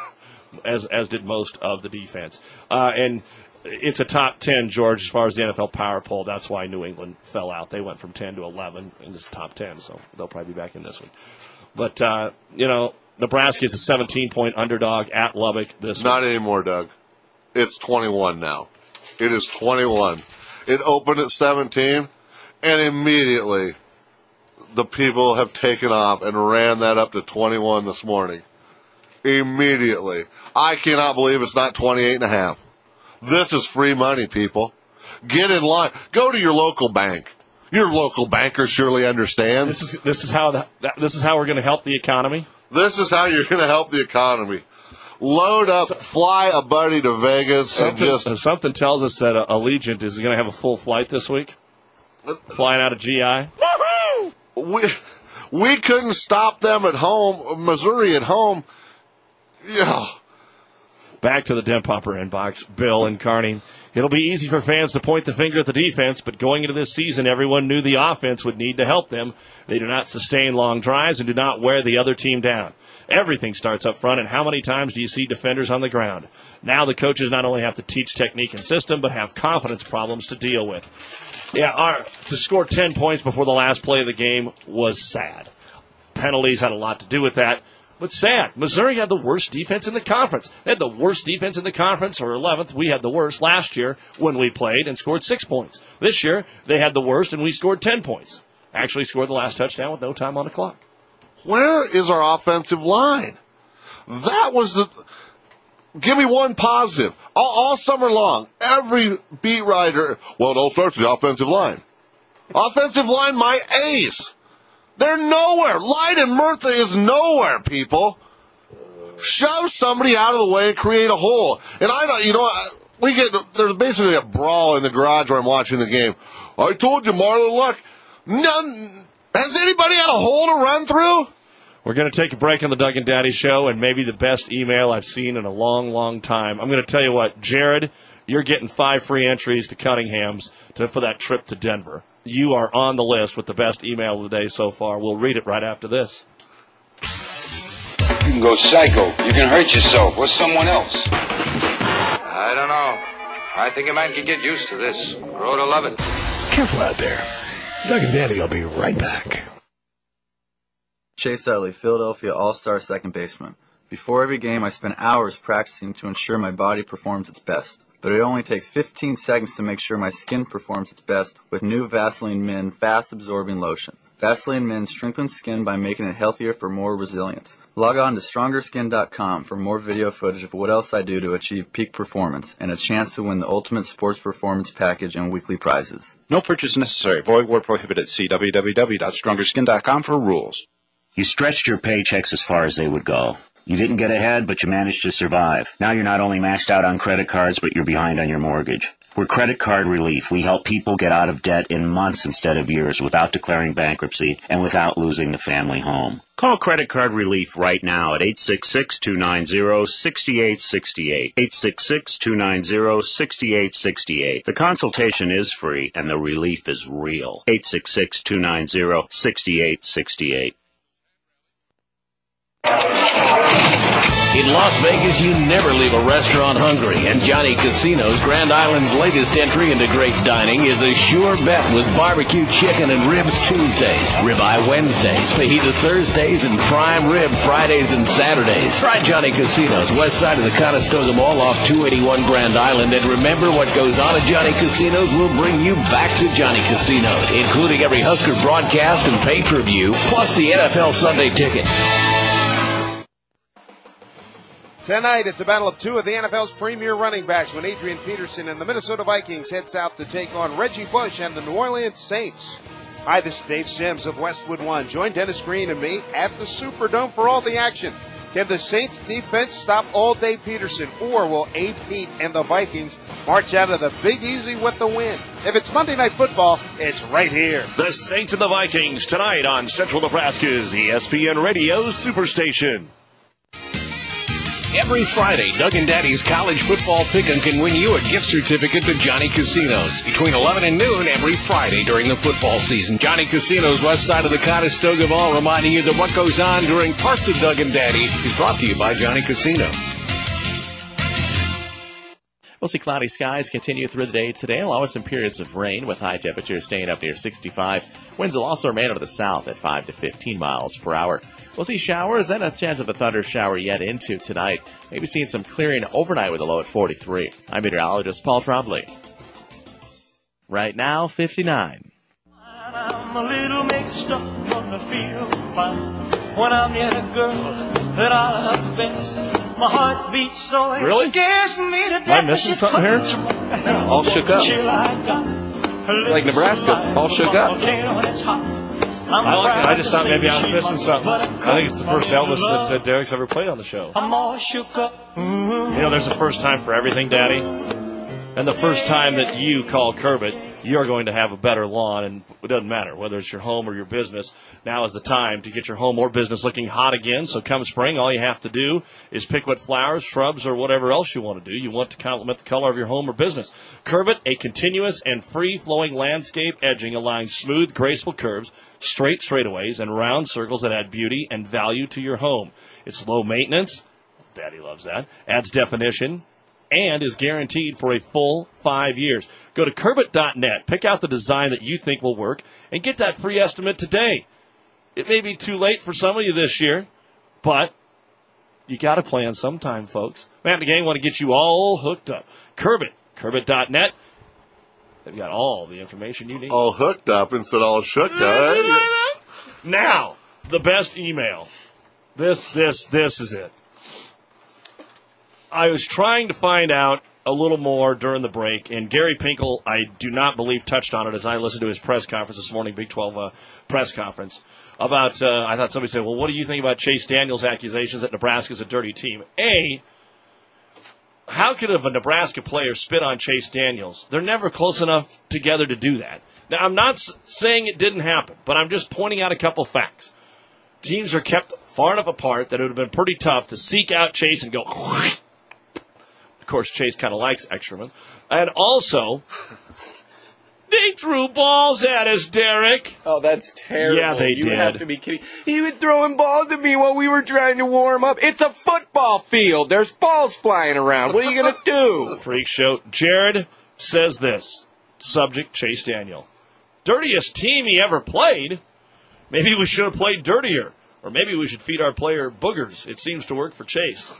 as as did most of the defense. Uh, and it's a top ten, George, as far as the N F L power poll. That's why New England fell out. They went from ten to eleven in this top ten, so they'll probably be back in this one. But, uh, you know, Nebraska is a seventeen-point underdog at Lubbock this Not week. anymore, Doug. It's twenty-one now. It is twenty-one. It opened at seventeen, and immediately the people have taken off and ran that up to twenty-one this morning. Immediately. I cannot believe it's not twenty-eight and a half. This is free money, people. Get in line. Go to your local bank. Your local banker surely understands. This is this is how the, this is how we're going to help the economy. This is how you're going to help the economy. Load up, so, fly a buddy to Vegas, and just something tells us that uh, Allegiant is going to have a full flight this week, flying out of G I. We we couldn't stop them at home, Missouri at home. Yeah. Back to the Den Popper inbox, Bill and Kearney. It'll be easy for fans to point the finger at the defense, but going into this season, everyone knew the offense would need to help them. They do not sustain long drives and do not wear the other team down. Everything starts up front, and how many times do you see defenders on the ground? Now the coaches not only have to teach technique and system, but have confidence problems to deal with. Yeah, our, to score ten points before the last play of the game was sad. Penalties had a lot to do with that. But sad. Missouri had the worst defense in the conference. They had the worst defense in the conference, or eleventh. We had the worst last year when we played and scored six points. This year, they had the worst, and we scored ten points. Actually scored the last touchdown with no time on the clock. Where is our offensive line? That was the... Give me one positive. All, all summer long, every beat writer, well, it all starts with the offensive line. Offensive line, my ace. They're nowhere. Lyden Murtha is nowhere, people. Shove somebody out of the way and create a hole. And I don't, you know, we get, there's basically a brawl in the garage where I'm watching the game. I told you, Marlon Luck. None, has anybody had a hole to run through? We're going to take a break on the Doug and Daddy Show, and maybe the best email I've seen in a long, long time. I'm going to tell you what, Jared, you're getting five free entries to Cunningham's to, for that trip to Denver. You are on the list with the best email of the day so far. We'll read it right after this. You can go psycho. You can hurt yourself or someone else. I don't know. I think a man can get used to this. Grow to love it. Careful out there. Doug and Daddy will be right back. Chase Utley, Philadelphia All-Star second baseman. Before every game, I spend hours practicing to ensure my body performs its best. But it only takes fifteen seconds to make sure my skin performs its best with new Vaseline Min fast-absorbing lotion. Vaseline Min strengthens skin by making it healthier for more resilience. Log on to stronger skin dot com for more video footage of what else I do to achieve peak performance and a chance to win the Ultimate Sports Performance Package and weekly prizes. No purchase necessary. Void where prohibited. See w w w dot stronger skin dot com for rules. You stretched your paychecks as far as they would go. You didn't get ahead, but you managed to survive. Now you're not only maxed out on credit cards, but you're behind on your mortgage. We're Credit Card Relief. We help people get out of debt in months instead of years without declaring bankruptcy and without losing the family home. Call Credit Card Relief right now at eight six six, two nine zero, six eight six eight. eight six six, two nine zero, six eight six eight. The consultation is free and the relief is real. eight six six, two nine zero, six eight six eight. In Las Vegas, you never leave a restaurant hungry, and Johnny Casino's Grand Island's latest entry into great dining is a sure bet with barbecue chicken and ribs Tuesdays, ribeye Wednesdays, fajita Thursdays, and prime rib Fridays and Saturdays. Try Johnny Casino's, west side of the Conestoga Mall off two eighty-one Grand Island, and remember what goes on at Johnny Casino's will bring you back to Johnny Casino's, including every Husker broadcast and pay-per-view, plus the N F L Sunday ticket. Tonight, it's a battle of two of the N F L's premier running backs when Adrian Peterson and the Minnesota Vikings head south to take on Reggie Bush and the New Orleans Saints. Hi, this is Dave Sims of Westwood One. Join Dennis Green and me at the Superdome for all the action. Can the Saints defense stop all-day Peterson, or will A. Pete and the Vikings march out of the Big Easy with the win. If it's Monday Night Football, it's right here. The Saints and the Vikings tonight on Central Nebraska's E S P N Radio Superstation. Every Friday, Doug and Daddy's College Football Pick'em can win you a gift certificate to Johnny Casinos between eleven and noon every Friday during the football season. Johnny Casinos, west side of the Conestoga Mall, reminding you that what goes on during parts of Doug and Daddy is brought to you by Johnny Casino. We'll see cloudy skies continue through the day today, along with some periods of rain, with high temperatures staying up near sixty-five. Winds will also remain out of the south at five to fifteen miles per hour. We'll see showers and a chance of a thunder shower yet into tonight. Maybe seeing some clearing overnight with a low at forty-three. I'm meteorologist Paul Trombley. Right now, fifty-nine. I'm a little mixed up on the field when I'm near a girl that I love best. My heart beats so it Really? scares me to death. Am I missing something here? All shook up. Like Nebraska, all shook up. I like it. I just thought maybe I was missing something. I think it's the first Elvis that uh, Derek's ever played on the show. I'm all shook up. You know, there's a first time for everything, Daddy. And the first time that you call Curbit, you're going to have a better lawn, and it doesn't matter whether it's your home or your business. Now is the time to get your home or business looking hot again. So come spring, all you have to do is pick what flowers, shrubs, or whatever else you want to do. You want to complement the color of your home or business. Curbit, a continuous and free-flowing landscape edging, allowing smooth, graceful curves, straight straightaways, and round circles that add beauty and value to your home. It's low maintenance. Daddy loves that. Adds definition. And is guaranteed for a full five years. Go to Curbit dot net, pick out the design that you think will work, and get that free estimate today. It may be too late for some of you this year, but you got to plan sometime, folks. Matt and the gang want to get you all hooked up. Curbit, Curbit dot net. They've got all the information you need. All hooked up instead of all shook up. Now, the best email. This, this, this is it. I was trying to find out a little more during the break, and Gary Pinkel, I do not believe, touched on it as I listened to his press conference this morning, Big twelve uh, press conference, about, uh, I thought somebody said, well, what do you think about Chase Daniels' accusations that Nebraska's a dirty team? A, how could a Nebraska player spit on Chase Daniels? They're never close enough together to do that. Now, I'm not s- saying it didn't happen, but I'm just pointing out a couple facts. Teams are kept far enough apart that it would have been pretty tough to seek out Chase and go... Of course, Chase kind of likes Extraman. And also, they threw balls at us, Derek. Oh, that's terrible. Yeah, they you did. You have to be kidding. He was throwing balls at me while we were trying to warm up. It's a football field. There's balls flying around. What are you going to do? Freak show. Jared says this. Subject, Chase Daniel. Dirtiest team he ever played? Maybe we should have played dirtier. Or maybe we should feed our player boogers. It seems to work for Chase.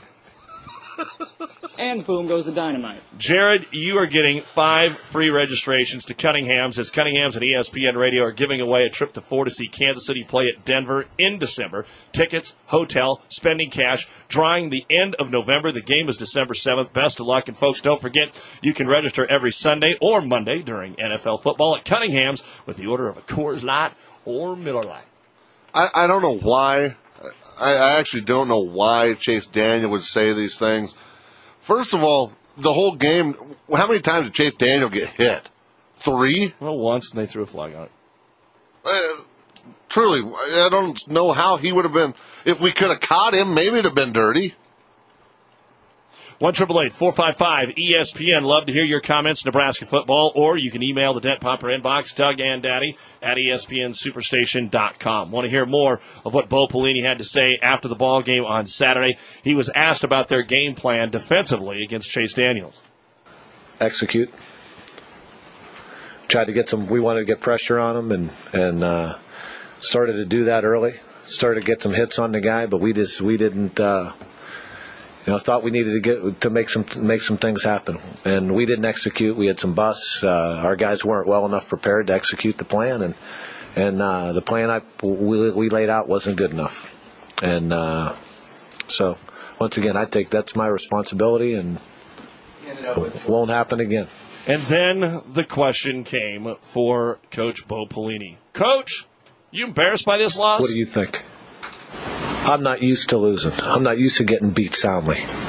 And boom goes the dynamite. Jared, you are getting five free registrations to Cunningham's, as Cunningham's and E S P N Radio are giving away a trip to four to see Kansas City play at Denver in December. Tickets, hotel, spending cash, drawing the end of November. The game is December seventh. Best of luck. And, folks, don't forget, you can register every Sunday or Monday during N F L football at Cunningham's with the order of a Coors Light or Miller Lite. I, I don't know why. I, I actually don't know why Chase Daniel would say these things. First of all, the whole game, how many times did Chase Daniel get hit? Three? Well, once, and they threw a flag on it. Uh, truly, I don't know how he would have been. If we could have caught him, maybe it would have been dirty. one eight eight eight, four five five, E S P N. Love to hear your comments, Nebraska football, or you can email the Dent Popper inbox, Doug and Daddy, at E S P N Superstation dot com. Want to hear more of what Bo Pelini had to say after the ball game on Saturday? He was asked about their game plan defensively against Chase Daniels. Execute. Tried to get some, we wanted to get pressure on him, and, and uh, started to do that early. Started to get some hits on the guy, but we just, we didn't, uh, You know, thought we needed to get to make some make some things happen, and we didn't execute. We had some busts. Uh, our guys weren't well enough prepared to execute the plan, and and uh, the plan I we, we laid out wasn't good enough. And uh, so, once again, I think that's my responsibility, and it won't happen again. And then the question came for Coach Bo Pelini. Coach, you embarrassed by this loss? What do you think? I'm not used to losing. I'm not used to getting beat soundly.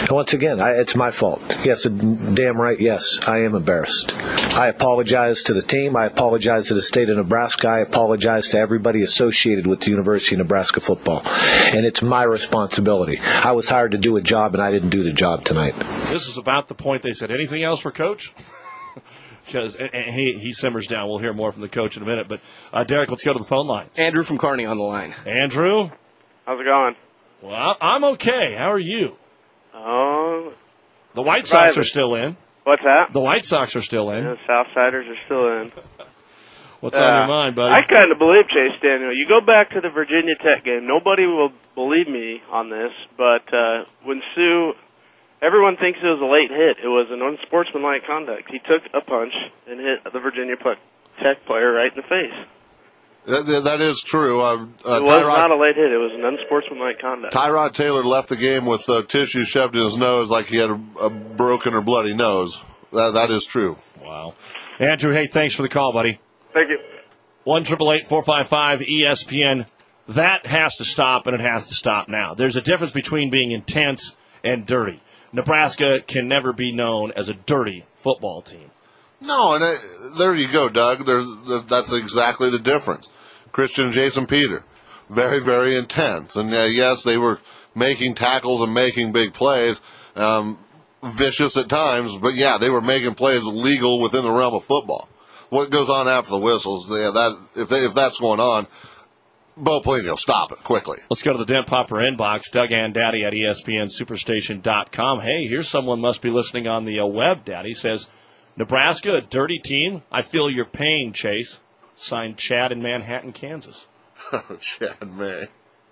And once again, I, it's my fault. Yes, damn right, yes, I am embarrassed. I apologize to the team. I apologize to the state of Nebraska. I apologize to everybody associated with the University of Nebraska football. And it's my responsibility. I was hired to do a job, and I didn't do the job tonight. This is about the point they said. Anything else for Coach? Because he, he simmers down. We'll hear more from the coach in a minute. But, uh, Derek, let's go to the phone lines. Andrew from Kearney on the line. Andrew? How's it going? Well, I'm okay. How are you? Oh. The White Sox are still in. What's that? The White Sox are still in. The Southsiders are still in. What's uh, on your mind, buddy? I kind of believe Chase Daniel. You go back to the Virginia Tech game. Nobody will believe me on this, but uh, when Sue... Everyone thinks it was a late hit. It was an unsportsmanlike conduct. He took a punch and hit the Virginia Tech player right in the face. That, that is true. Uh, uh, it was Tyrod, not a late hit. It was an unsportsmanlike conduct. Tyrod Taylor left the game with uh, tissue shoved in his nose like he had a, a broken or bloody nose. That, that is true. Wow. Andrew, hey, thanks for the call, buddy. Thank you. one eight eight eight, four five five, E S P N. That has to stop, and it has to stop now. There's a difference between being intense and dirty. Nebraska can never be known as a dirty football team. No, and uh, there you go, Doug. There's, that's exactly the difference. Christian and Jason Peter, very, very intense. And, uh, yes, they were making tackles and making big plays, um, vicious at times, but, yeah, they were making plays legal within the realm of football. What goes on after the whistles, yeah, that if, they, if that's going on, Bo Pelini will stop it quickly. Let's go to the Dent Popper inbox. Doug and Daddy at E S P N Superstation dot com. Hey, here's someone must be listening on the uh, web. Daddy says, Nebraska, a dirty team. I feel your pain, Chase. Signed Chad in Manhattan, Kansas. Oh, Chad May.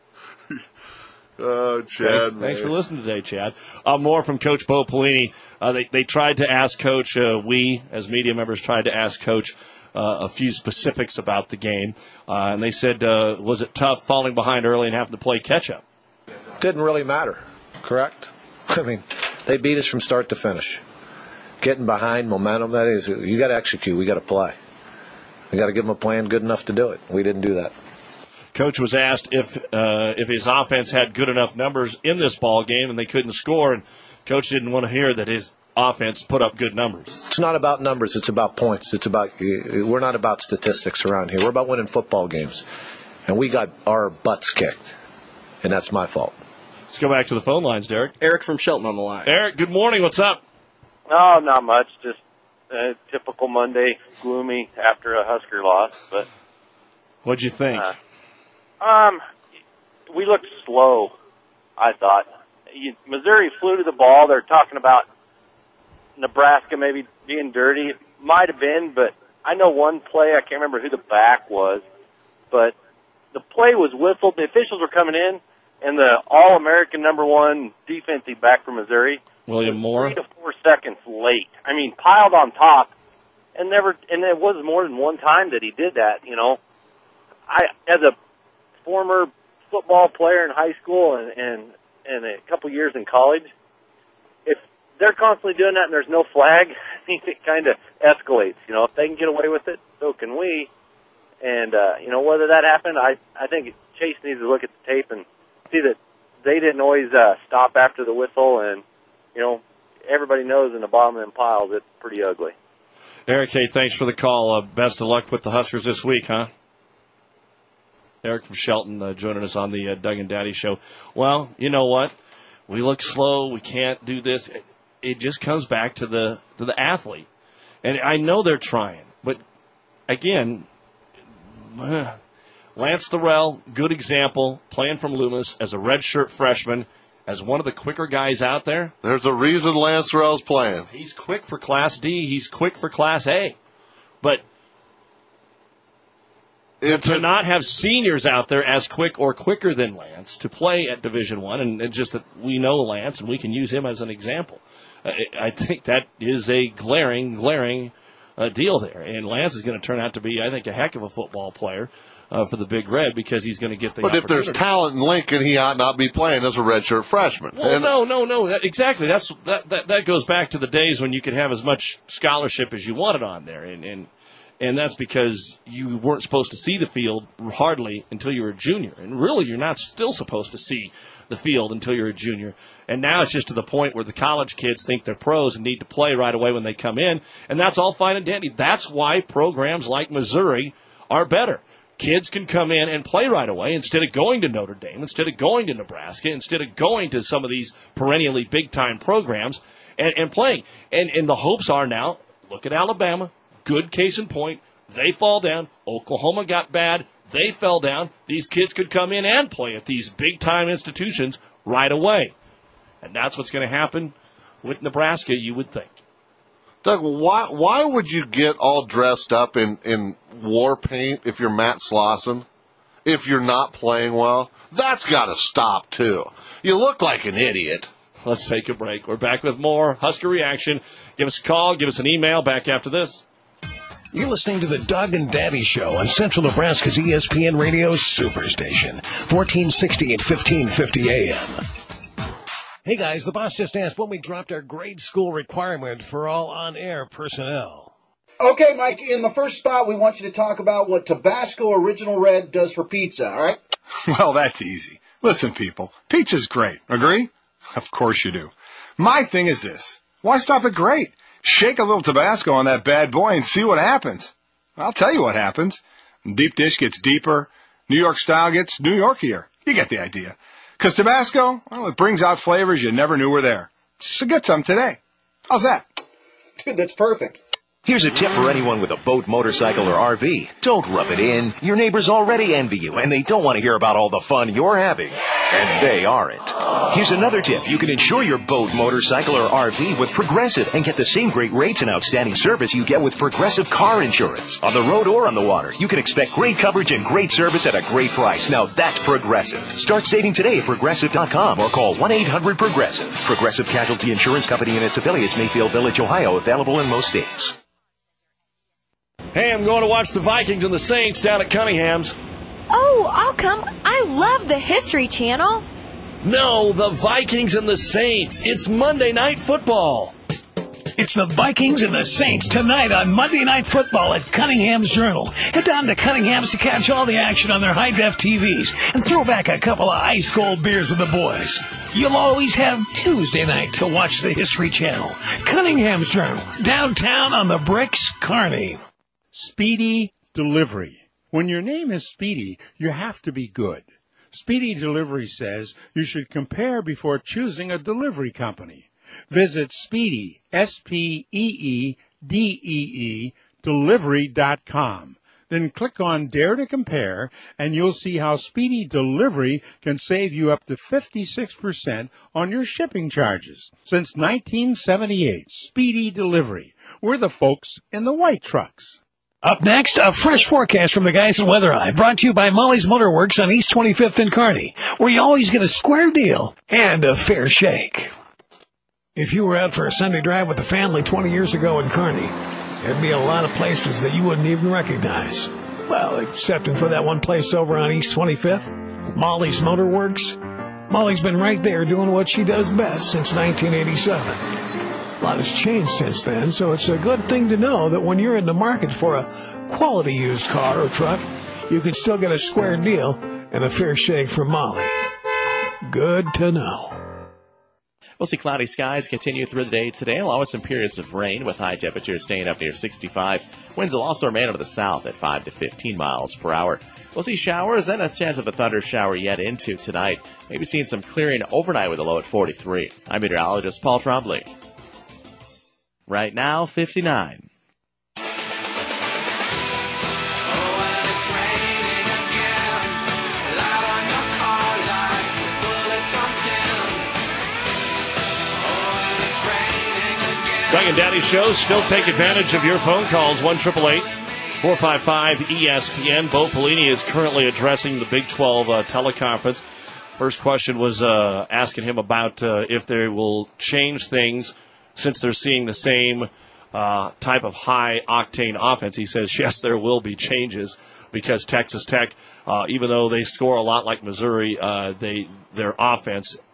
oh, Chad thanks, May. Thanks for listening today, Chad. Uh, more from Coach Bo Pelini. Uh, they, they tried to ask Coach, uh, we as media members tried to ask Coach Uh, a few specifics about the game, uh, and they said, uh, was it tough falling behind early and having to play catch-up? Didn't really matter, correct? I mean, they beat us from start to finish. Getting behind, momentum, that is, you got to execute, we got to play. We got to give them a plan good enough to do it. We didn't do that. Coach was asked if uh, if his offense had good enough numbers in this ball game and they couldn't score, and Coach didn't want to hear that his offense put up good numbers. It's not about numbers. It's about points. It's about we're not about statistics around here. We're about winning football games, and we got our butts kicked, and that's my fault. Let's go back to the phone lines, Derek. Eric from Shelton on the line. Eric, good morning. What's up? Oh, not much. Just a typical Monday, gloomy after a Husker loss. But what'd you think? Uh, um, we looked slow. I thought you, Missouri flew to the ball. They're talking about Nebraska maybe being dirty. It might have been, but I know one play, I can't remember who the back was, but the play was whistled. The officials were coming in, and the All-American number one defensive back from Missouri, William Moore, three to four seconds late. I mean, piled on top, and never, and it was more than one time that he did that, you know. I, as a former football player in high school and, and, and a couple years in college, if they're constantly doing that and there's no flag, I think it kind of escalates. You know, if they can get away with it, so can we. And, uh, you know, whether that happened, I, I think Chase needs to look at the tape and see that they didn't always uh, stop after the whistle. And, you know, everybody knows in the bottom of them piles, it's pretty ugly. Eric, hey, thanks for the call. Uh, best of luck with the Huskers this week, huh? Eric from Shelton uh, joining us on the uh, Doug and Daddy show. Well, you know what? We look slow. We can't do this. It just comes back to the to the athlete. And I know they're trying. But, again, Lance Thorell, good example, playing from Loomis as a redshirt freshman, as one of the quicker guys out there. There's a reason Lance Thorell's playing. He's quick for Class D. He's quick for Class A. But It's to a, not have seniors out there as quick or quicker than Lance to play at Division One, and, and just that we know Lance and we can use him as an example. I, I think that is a glaring, glaring uh, deal there. And Lance is going to turn out to be, I think, a heck of a football player uh, for the Big Red because he's going to get the But if there's talent in Lincoln, he ought not be playing as a redshirt freshman. Well, and, no, no, no. That, exactly. That's that, that. That goes back to the days when you could have as much scholarship as you wanted on there, and and. And that's because you weren't supposed to see the field hardly until you were a junior. And really, you're not still supposed to see the field until you're a junior. And now it's just to the point where the college kids think they're pros and need to play right away when they come in, and that's all fine and dandy. That's why programs like Missouri are better. Kids can come in and play right away instead of going to Notre Dame, instead of going to Nebraska, instead of going to some of these perennially big-time programs and, and playing. And, and the hopes are now, look at Alabama, good case in point. They fall down. Oklahoma got bad. They fell down. These kids could come in and play at these big-time institutions right away. And that's what's going to happen with Nebraska, you would think. Doug, why why would you get all dressed up in, in war paint if you're Matt Slauson? If you're not playing well? That's got to stop, too. You look like an idiot. Let's take a break. We're back with more Husker Reaction. Give us a call. Give us an email. Back after this. You're listening to the Doug and Daddy Show on Central Nebraska's E S P N Radio Superstation, fourteen sixty and fifteen fifty A M. Hey guys, the boss just asked when we dropped our grade school requirement for all on-air personnel. Okay, Mike, in the first spot, we want you to talk about what Tabasco Original Red does for pizza, all right? Well, that's easy. Listen, people, pizza's great. Agree? Of course you do. My thing is this. Why stop at great? Shake a little Tabasco on that bad boy and see what happens. I'll tell you what happens. Deep dish gets deeper. New York style gets New Yorkier. You get the idea. Because Tabasco, well, it brings out flavors you never knew were there. So get some today. How's that? Dude, that's perfect. Here's a tip for anyone with a boat, motorcycle, or R V. Don't rub it in. Your neighbors already envy you, and they don't want to hear about all the fun you're having. And they aren't. Here's another tip. You can insure your boat, motorcycle, or R V with Progressive and get the same great rates and outstanding service you get with Progressive car insurance. On the road or on the water, you can expect great coverage and great service at a great price. Now that's Progressive. Start saving today at Progressive dot com or call one eight hundred progressive. Progressive Casualty Insurance Company and its affiliates, Mayfield Village, Ohio. Available in most states. Hey, I'm going to watch the Vikings and the Saints down at Cunningham's. Oh, I'll come. I love the History Channel. No, the Vikings and the Saints. It's Monday Night Football. It's the Vikings and the Saints tonight on Monday Night Football at Cunningham's Journal. Head down to Cunningham's to catch all the action on their high-def T Vs and throw back a couple of ice-cold beers with the boys. You'll always have Tuesday night to watch the History Channel. Cunningham's Journal, downtown on the Bricks, Kearney. Speedy Delivery. When your name is Speedy, you have to be good. Speedy Delivery says you should compare before choosing a delivery company. Visit Speedy, S P E E D E E, delivery dot com. Then click on Dare to Compare, and you'll see how Speedy Delivery can save you up to fifty-six percent on your shipping charges. Since nineteen seventy-eight, Speedy Delivery. We're the folks in the white trucks. Up next, a fresh forecast from the guys at Weather Eye, brought to you by Molly's Motorworks on East twenty-fifth in Kearney, where you always get a square deal and a fair shake. If you were out for a Sunday drive with the family twenty years ago in Kearney, there'd be a lot of places that you wouldn't even recognize. Well, excepting for that one place over on East twenty-fifth, Molly's Motorworks. Molly's been right there doing what she does best since nineteen eighty-seven. A lot has changed since then, so it's a good thing to know that when you're in the market for a quality used car or truck, you can still get a square deal and a fair shake from Molly. Good to know. We'll see cloudy skies continue through the day today, along with some periods of rain, with high temperatures staying up near sixty-five. Winds will also remain over the south at five to fifteen miles per hour. We'll see showers and a chance of a thunder shower yet into tonight. Maybe seeing some clearing overnight with a low at forty-three. I'm meteorologist Paul Trombley. Right now, fifty-nine. Doug and Daddy Show. Still take advantage of your phone calls. one eight eight eight, four five five, E S P N. Bo Pelini is currently addressing the Big twelve uh, teleconference. First question was uh, asking him about uh, if they will change things since they're seeing the same uh, type of high-octane offense. He says, yes, there will be changes because Texas Tech, uh, even though they score a lot like Missouri, uh, they their offense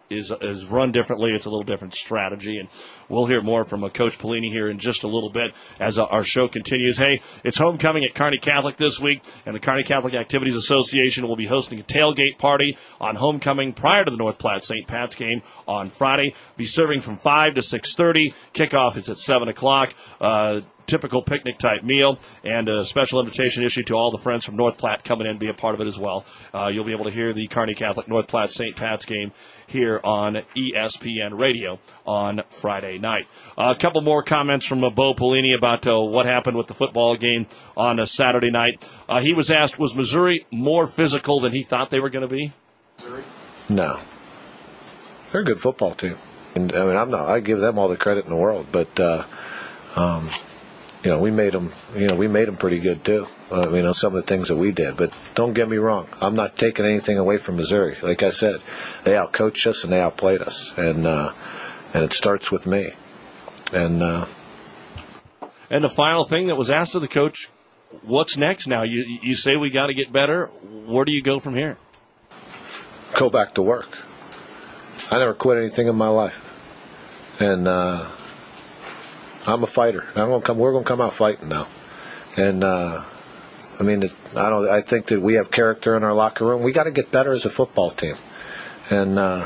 is is run differently. It's a little different strategy, and we'll hear more from uh, Coach Pelini here in just a little bit as uh, our show continues. Hey, it's homecoming at Kearney Catholic this week, and the Kearney Catholic Activities Association will be hosting a tailgate party on homecoming prior to the North Platte Saint Pat's game on Friday. Be serving from five to six thirty. Kickoff is at seven o'clock. Uh, typical picnic-type meal, and a special invitation issued to all the friends from North Platte coming in and be a part of it as well. Uh, you'll be able to hear the Kearney Catholic North Platte Saint Pat's game here on E S P N Radio on Friday night. Uh, a couple more comments from uh, Bo Pelini about uh, what happened with the football game on a Saturday night. Uh, he was asked, was Missouri more physical than he thought they were going to be? No. They're a good football team. And I mean, I'm not, I give them all the credit in the world, but, uh, um, you know, we made them, you know, we made them pretty good too. Uh, you know, some of the things that we did. But don't get me wrong, I'm not taking anything away from Missouri. Like I said, they outcoached us and they outplayed us, and uh, and it starts with me. And uh, and the final thing that was asked of the coach, what's next now? You you say we got to get better. Where do you go from here? Go back to work. I never quit anything in my life, and. Uh, I'm a fighter. I'm gonna come. We're gonna come out fighting now, and uh, I mean, it, I don't. I think that we have character in our locker room. We got to get better as a football team, and uh,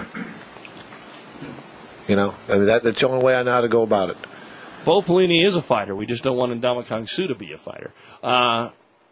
you know, I mean, that, that's the only way I know how to go about it. Bo Pelini is a fighter. We just don't want Ndamukong Suh to be a fighter. Uh,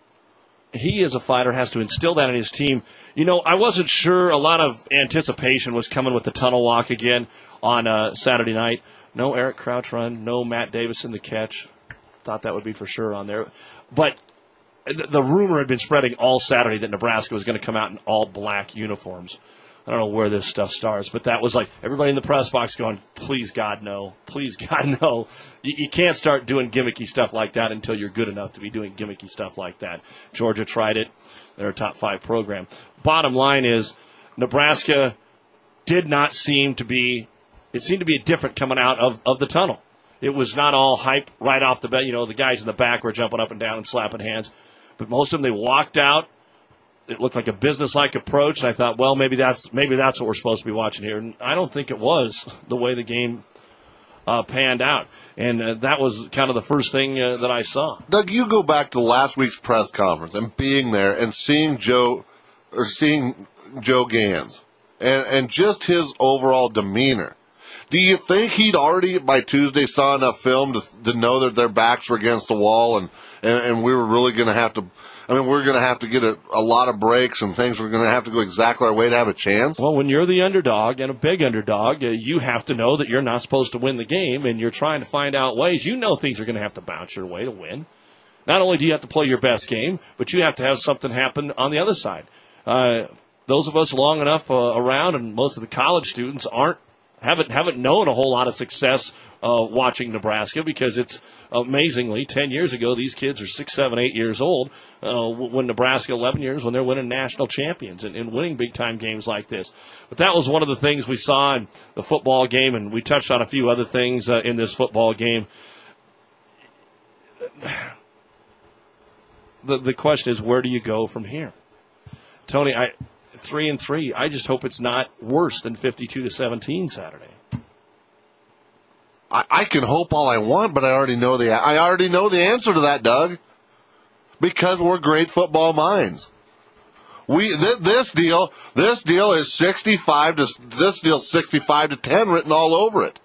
he, as a fighter, has to instill that in his team. You know, I wasn't sure. A lot of anticipation was coming with the tunnel walk again on uh, Saturday night. No Eric Crouch run, no Matt Davis in the catch. Thought that would be for sure on there. But the rumor had been spreading all Saturday that Nebraska was going to come out in all black uniforms. I don't know where this stuff starts, but that was like everybody in the press box going, please, God, no. Please, God, no. You, you can't start doing gimmicky stuff like that until you're good enough to be doing gimmicky stuff like that. Georgia tried it. They're a top five program. Bottom line is Nebraska did not seem to be It seemed to be different coming out of, of the tunnel. It was not all hype right off the bat. You know, the guys in the back were jumping up and down and slapping hands. But most of them, they walked out. It looked like a business-like approach. And I thought, well, maybe that's maybe that's what we're supposed to be watching here. And I don't think it was the way the game uh, panned out. And uh, that was kind of the first thing uh, that I saw. Doug, you go back to last week's press conference and being there and seeing Joe or seeing Joe Gans and, and just his overall demeanor. Do you think he'd already, by Tuesday, saw enough film to, to know that their backs were against the wall and, and, and we were really going to have to, I mean, we're going to have to get a, a lot of breaks and things were going to have to go exactly our way to have a chance? Well, when you're the underdog and a big underdog, uh, you have to know that you're not supposed to win the game and you're trying to find out ways. You know things are going to have to bounce your way to win. Not only do you have to play your best game, but you have to have something happen on the other side. Uh, those of us long enough uh, around, and most of the college students aren't, Haven't haven't known a whole lot of success uh, watching Nebraska because it's amazingly ten years ago these kids are six, seven, eight years old uh, when Nebraska eleven years when they're winning national champions and, and winning big time games like this. But that was one of the things we saw in the football game, and we touched on a few other things uh, in this football game. The the question is, where do you go from here, Tony? I. Three and three. I just hope it's not worse than fifty-two to seventeen Saturday. I, I can hope all I want, but I already know the I already know the answer to that, Doug. Because we're great football minds. We th- this deal this deal is sixty-five to this deal sixty-five to ten written all over it.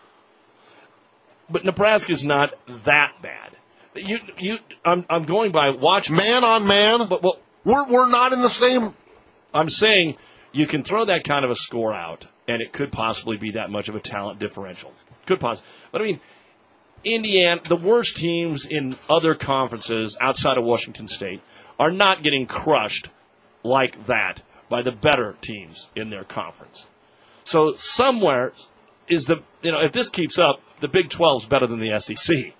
But Nebraska's not that bad. You you I'm I'm going by watch man on man. But well, we're we're not in the same. I'm saying you can throw that kind of a score out, and it could possibly be that much of a talent differential. Could possibly. But, I mean, Indiana, the worst teams in other conferences outside of Washington State are not getting crushed like that by the better teams in their conference. So somewhere is the, you know, if this keeps up, the Big twelve is better than the S E C.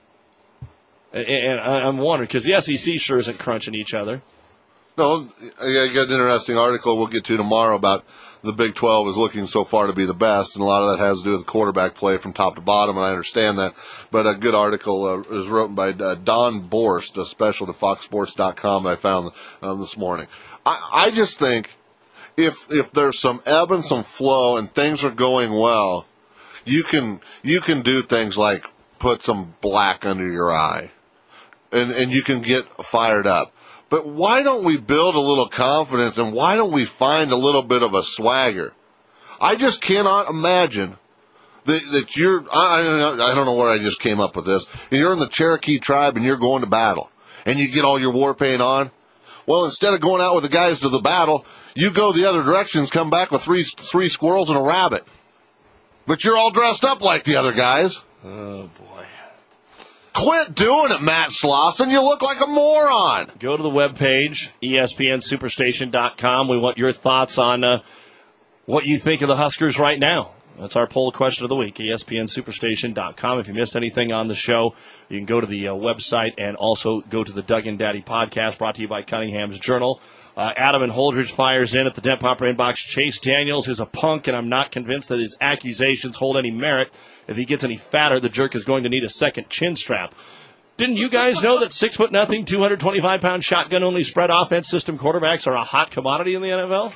And I'm wondering, because the S E C sure isn't crunching each other. No, I got an interesting article we'll get to tomorrow about the Big twelve is looking so far to be the best, and a lot of that has to do with quarterback play from top to bottom, and I understand that. But a good article uh, was written by uh, Don Borst, a special to fox sports dot com that I found uh, this morning. I, I just think if if there's some ebb and some flow and things are going well, you can you can do things like put some black under your eye, and and you can get fired up. But why don't we build a little confidence, and why don't we find a little bit of a swagger? I just cannot imagine that, that you're, I, I don't know where I just came up with this, you're in the Cherokee tribe and you're going to battle, and you get all your war paint on. Well, instead of going out with the guys to the battle, you go the other directions, come back with three three squirrels and a rabbit. But you're all dressed up like the other guys. Oh, boy. Quit doing it, Matt Slauson. You look like a moron. Go to the webpage, E S P N Superstation dot com. We want your thoughts on uh, what you think of the Huskers right now. That's our poll question of the week, E S P N Superstation dot com. If you missed anything on the show, you can go to the uh, website and also go to the Doug and Daddy podcast brought to you by Cunningham's Journal. Uh, Adam and Holdridge fires in at the Dent Popper inbox. Chase Daniels is a punk, and I'm not convinced that his accusations hold any merit. If he gets any fatter, the jerk is going to need a second chin strap. Didn't you guys know that six foot nothing, two hundred twenty-five pound shotgun only spread offense system quarterbacks are a hot commodity in the N F L?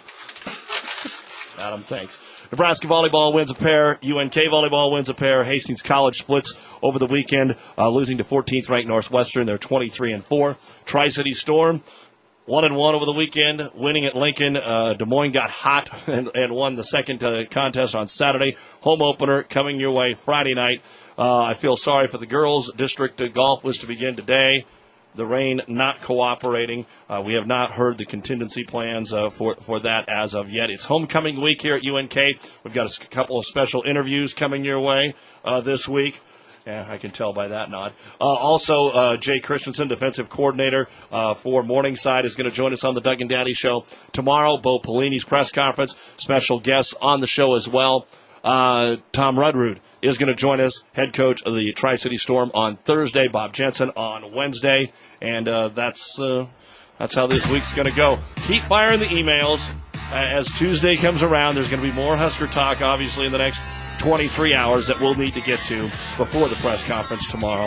Adam, thanks. Nebraska volleyball wins a pair. U N K volleyball wins a pair. Hastings College splits over the weekend, uh, losing to fourteenth ranked Northwestern. They're twenty-three and four. Tri-City Storm, one and one over the weekend, winning at Lincoln. Uh, Des Moines got hot and, and won the second uh, contest on Saturday. Home opener coming your way Friday night. Uh, I feel sorry for the girls. District uh, golf was to begin today. The rain not cooperating. Uh, we have not heard the contingency plans uh, for, for that as of yet. It's homecoming week here at U N K. We've got a couple of special interviews coming your way uh, this week. Yeah, I can tell by that nod. Uh, also, uh, Jay Christensen, defensive coordinator uh, for Morningside, is going to join us on the Doug and Daddy Show tomorrow. Bo Pelini's press conference, special guests on the show as well. Uh, Tom Rudrood is going to join us, head coach of the Tri-City Storm, on Thursday. Bob Jensen on Wednesday. And uh, that's uh, that's how this week's going to go. Keep firing the emails. Uh, as Tuesday comes around, there's going to be more Husker talk, obviously, in the next twenty-three hours that we'll need to get to before the press conference tomorrow.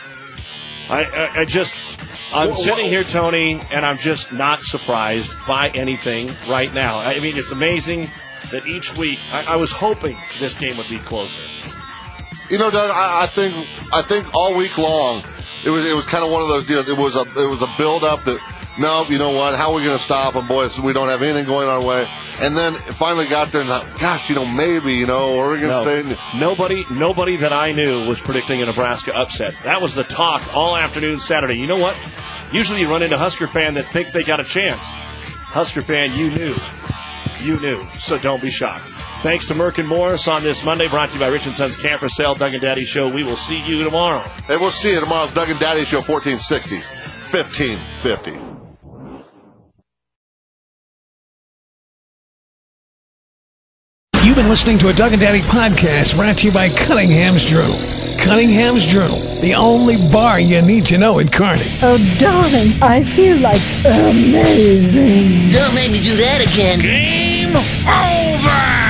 I, I, I just, I'm whoa, sitting whoa. here, Tony, and I'm just not surprised by anything right now. I mean, it's amazing that each week, I, I was hoping this game would be closer. You know, Doug, I, I think I think all week long, it was it was kind of one of those deals. It was a it was a build up that, no, you know what? How are we going to stop them, boys? We don't have anything going our way. And then it finally got there, and thought, gosh, you know, maybe, you know, Oregon no, State. Nobody, nobody that I knew was predicting a Nebraska upset. That was the talk all afternoon Saturday. You know what? Usually you run into a Husker fan that thinks they got a chance. Husker fan, you knew. You knew. So don't be shocked. Thanks to Merck and Morris on this Monday, brought to you by Rich and Sons Camper Sale, Doug and Daddy Show. We will see you tomorrow. Hey, we'll see you tomorrow. Doug and Daddy Show, fourteen sixty, fifteen fifty. You've been listening to a Doug and Daddy podcast brought to you by Cunningham's Journal. Cunningham's Journal, the only bar you need to know in Kearney. Oh, darling, I feel like amazing. Don't make me do that again. Game over!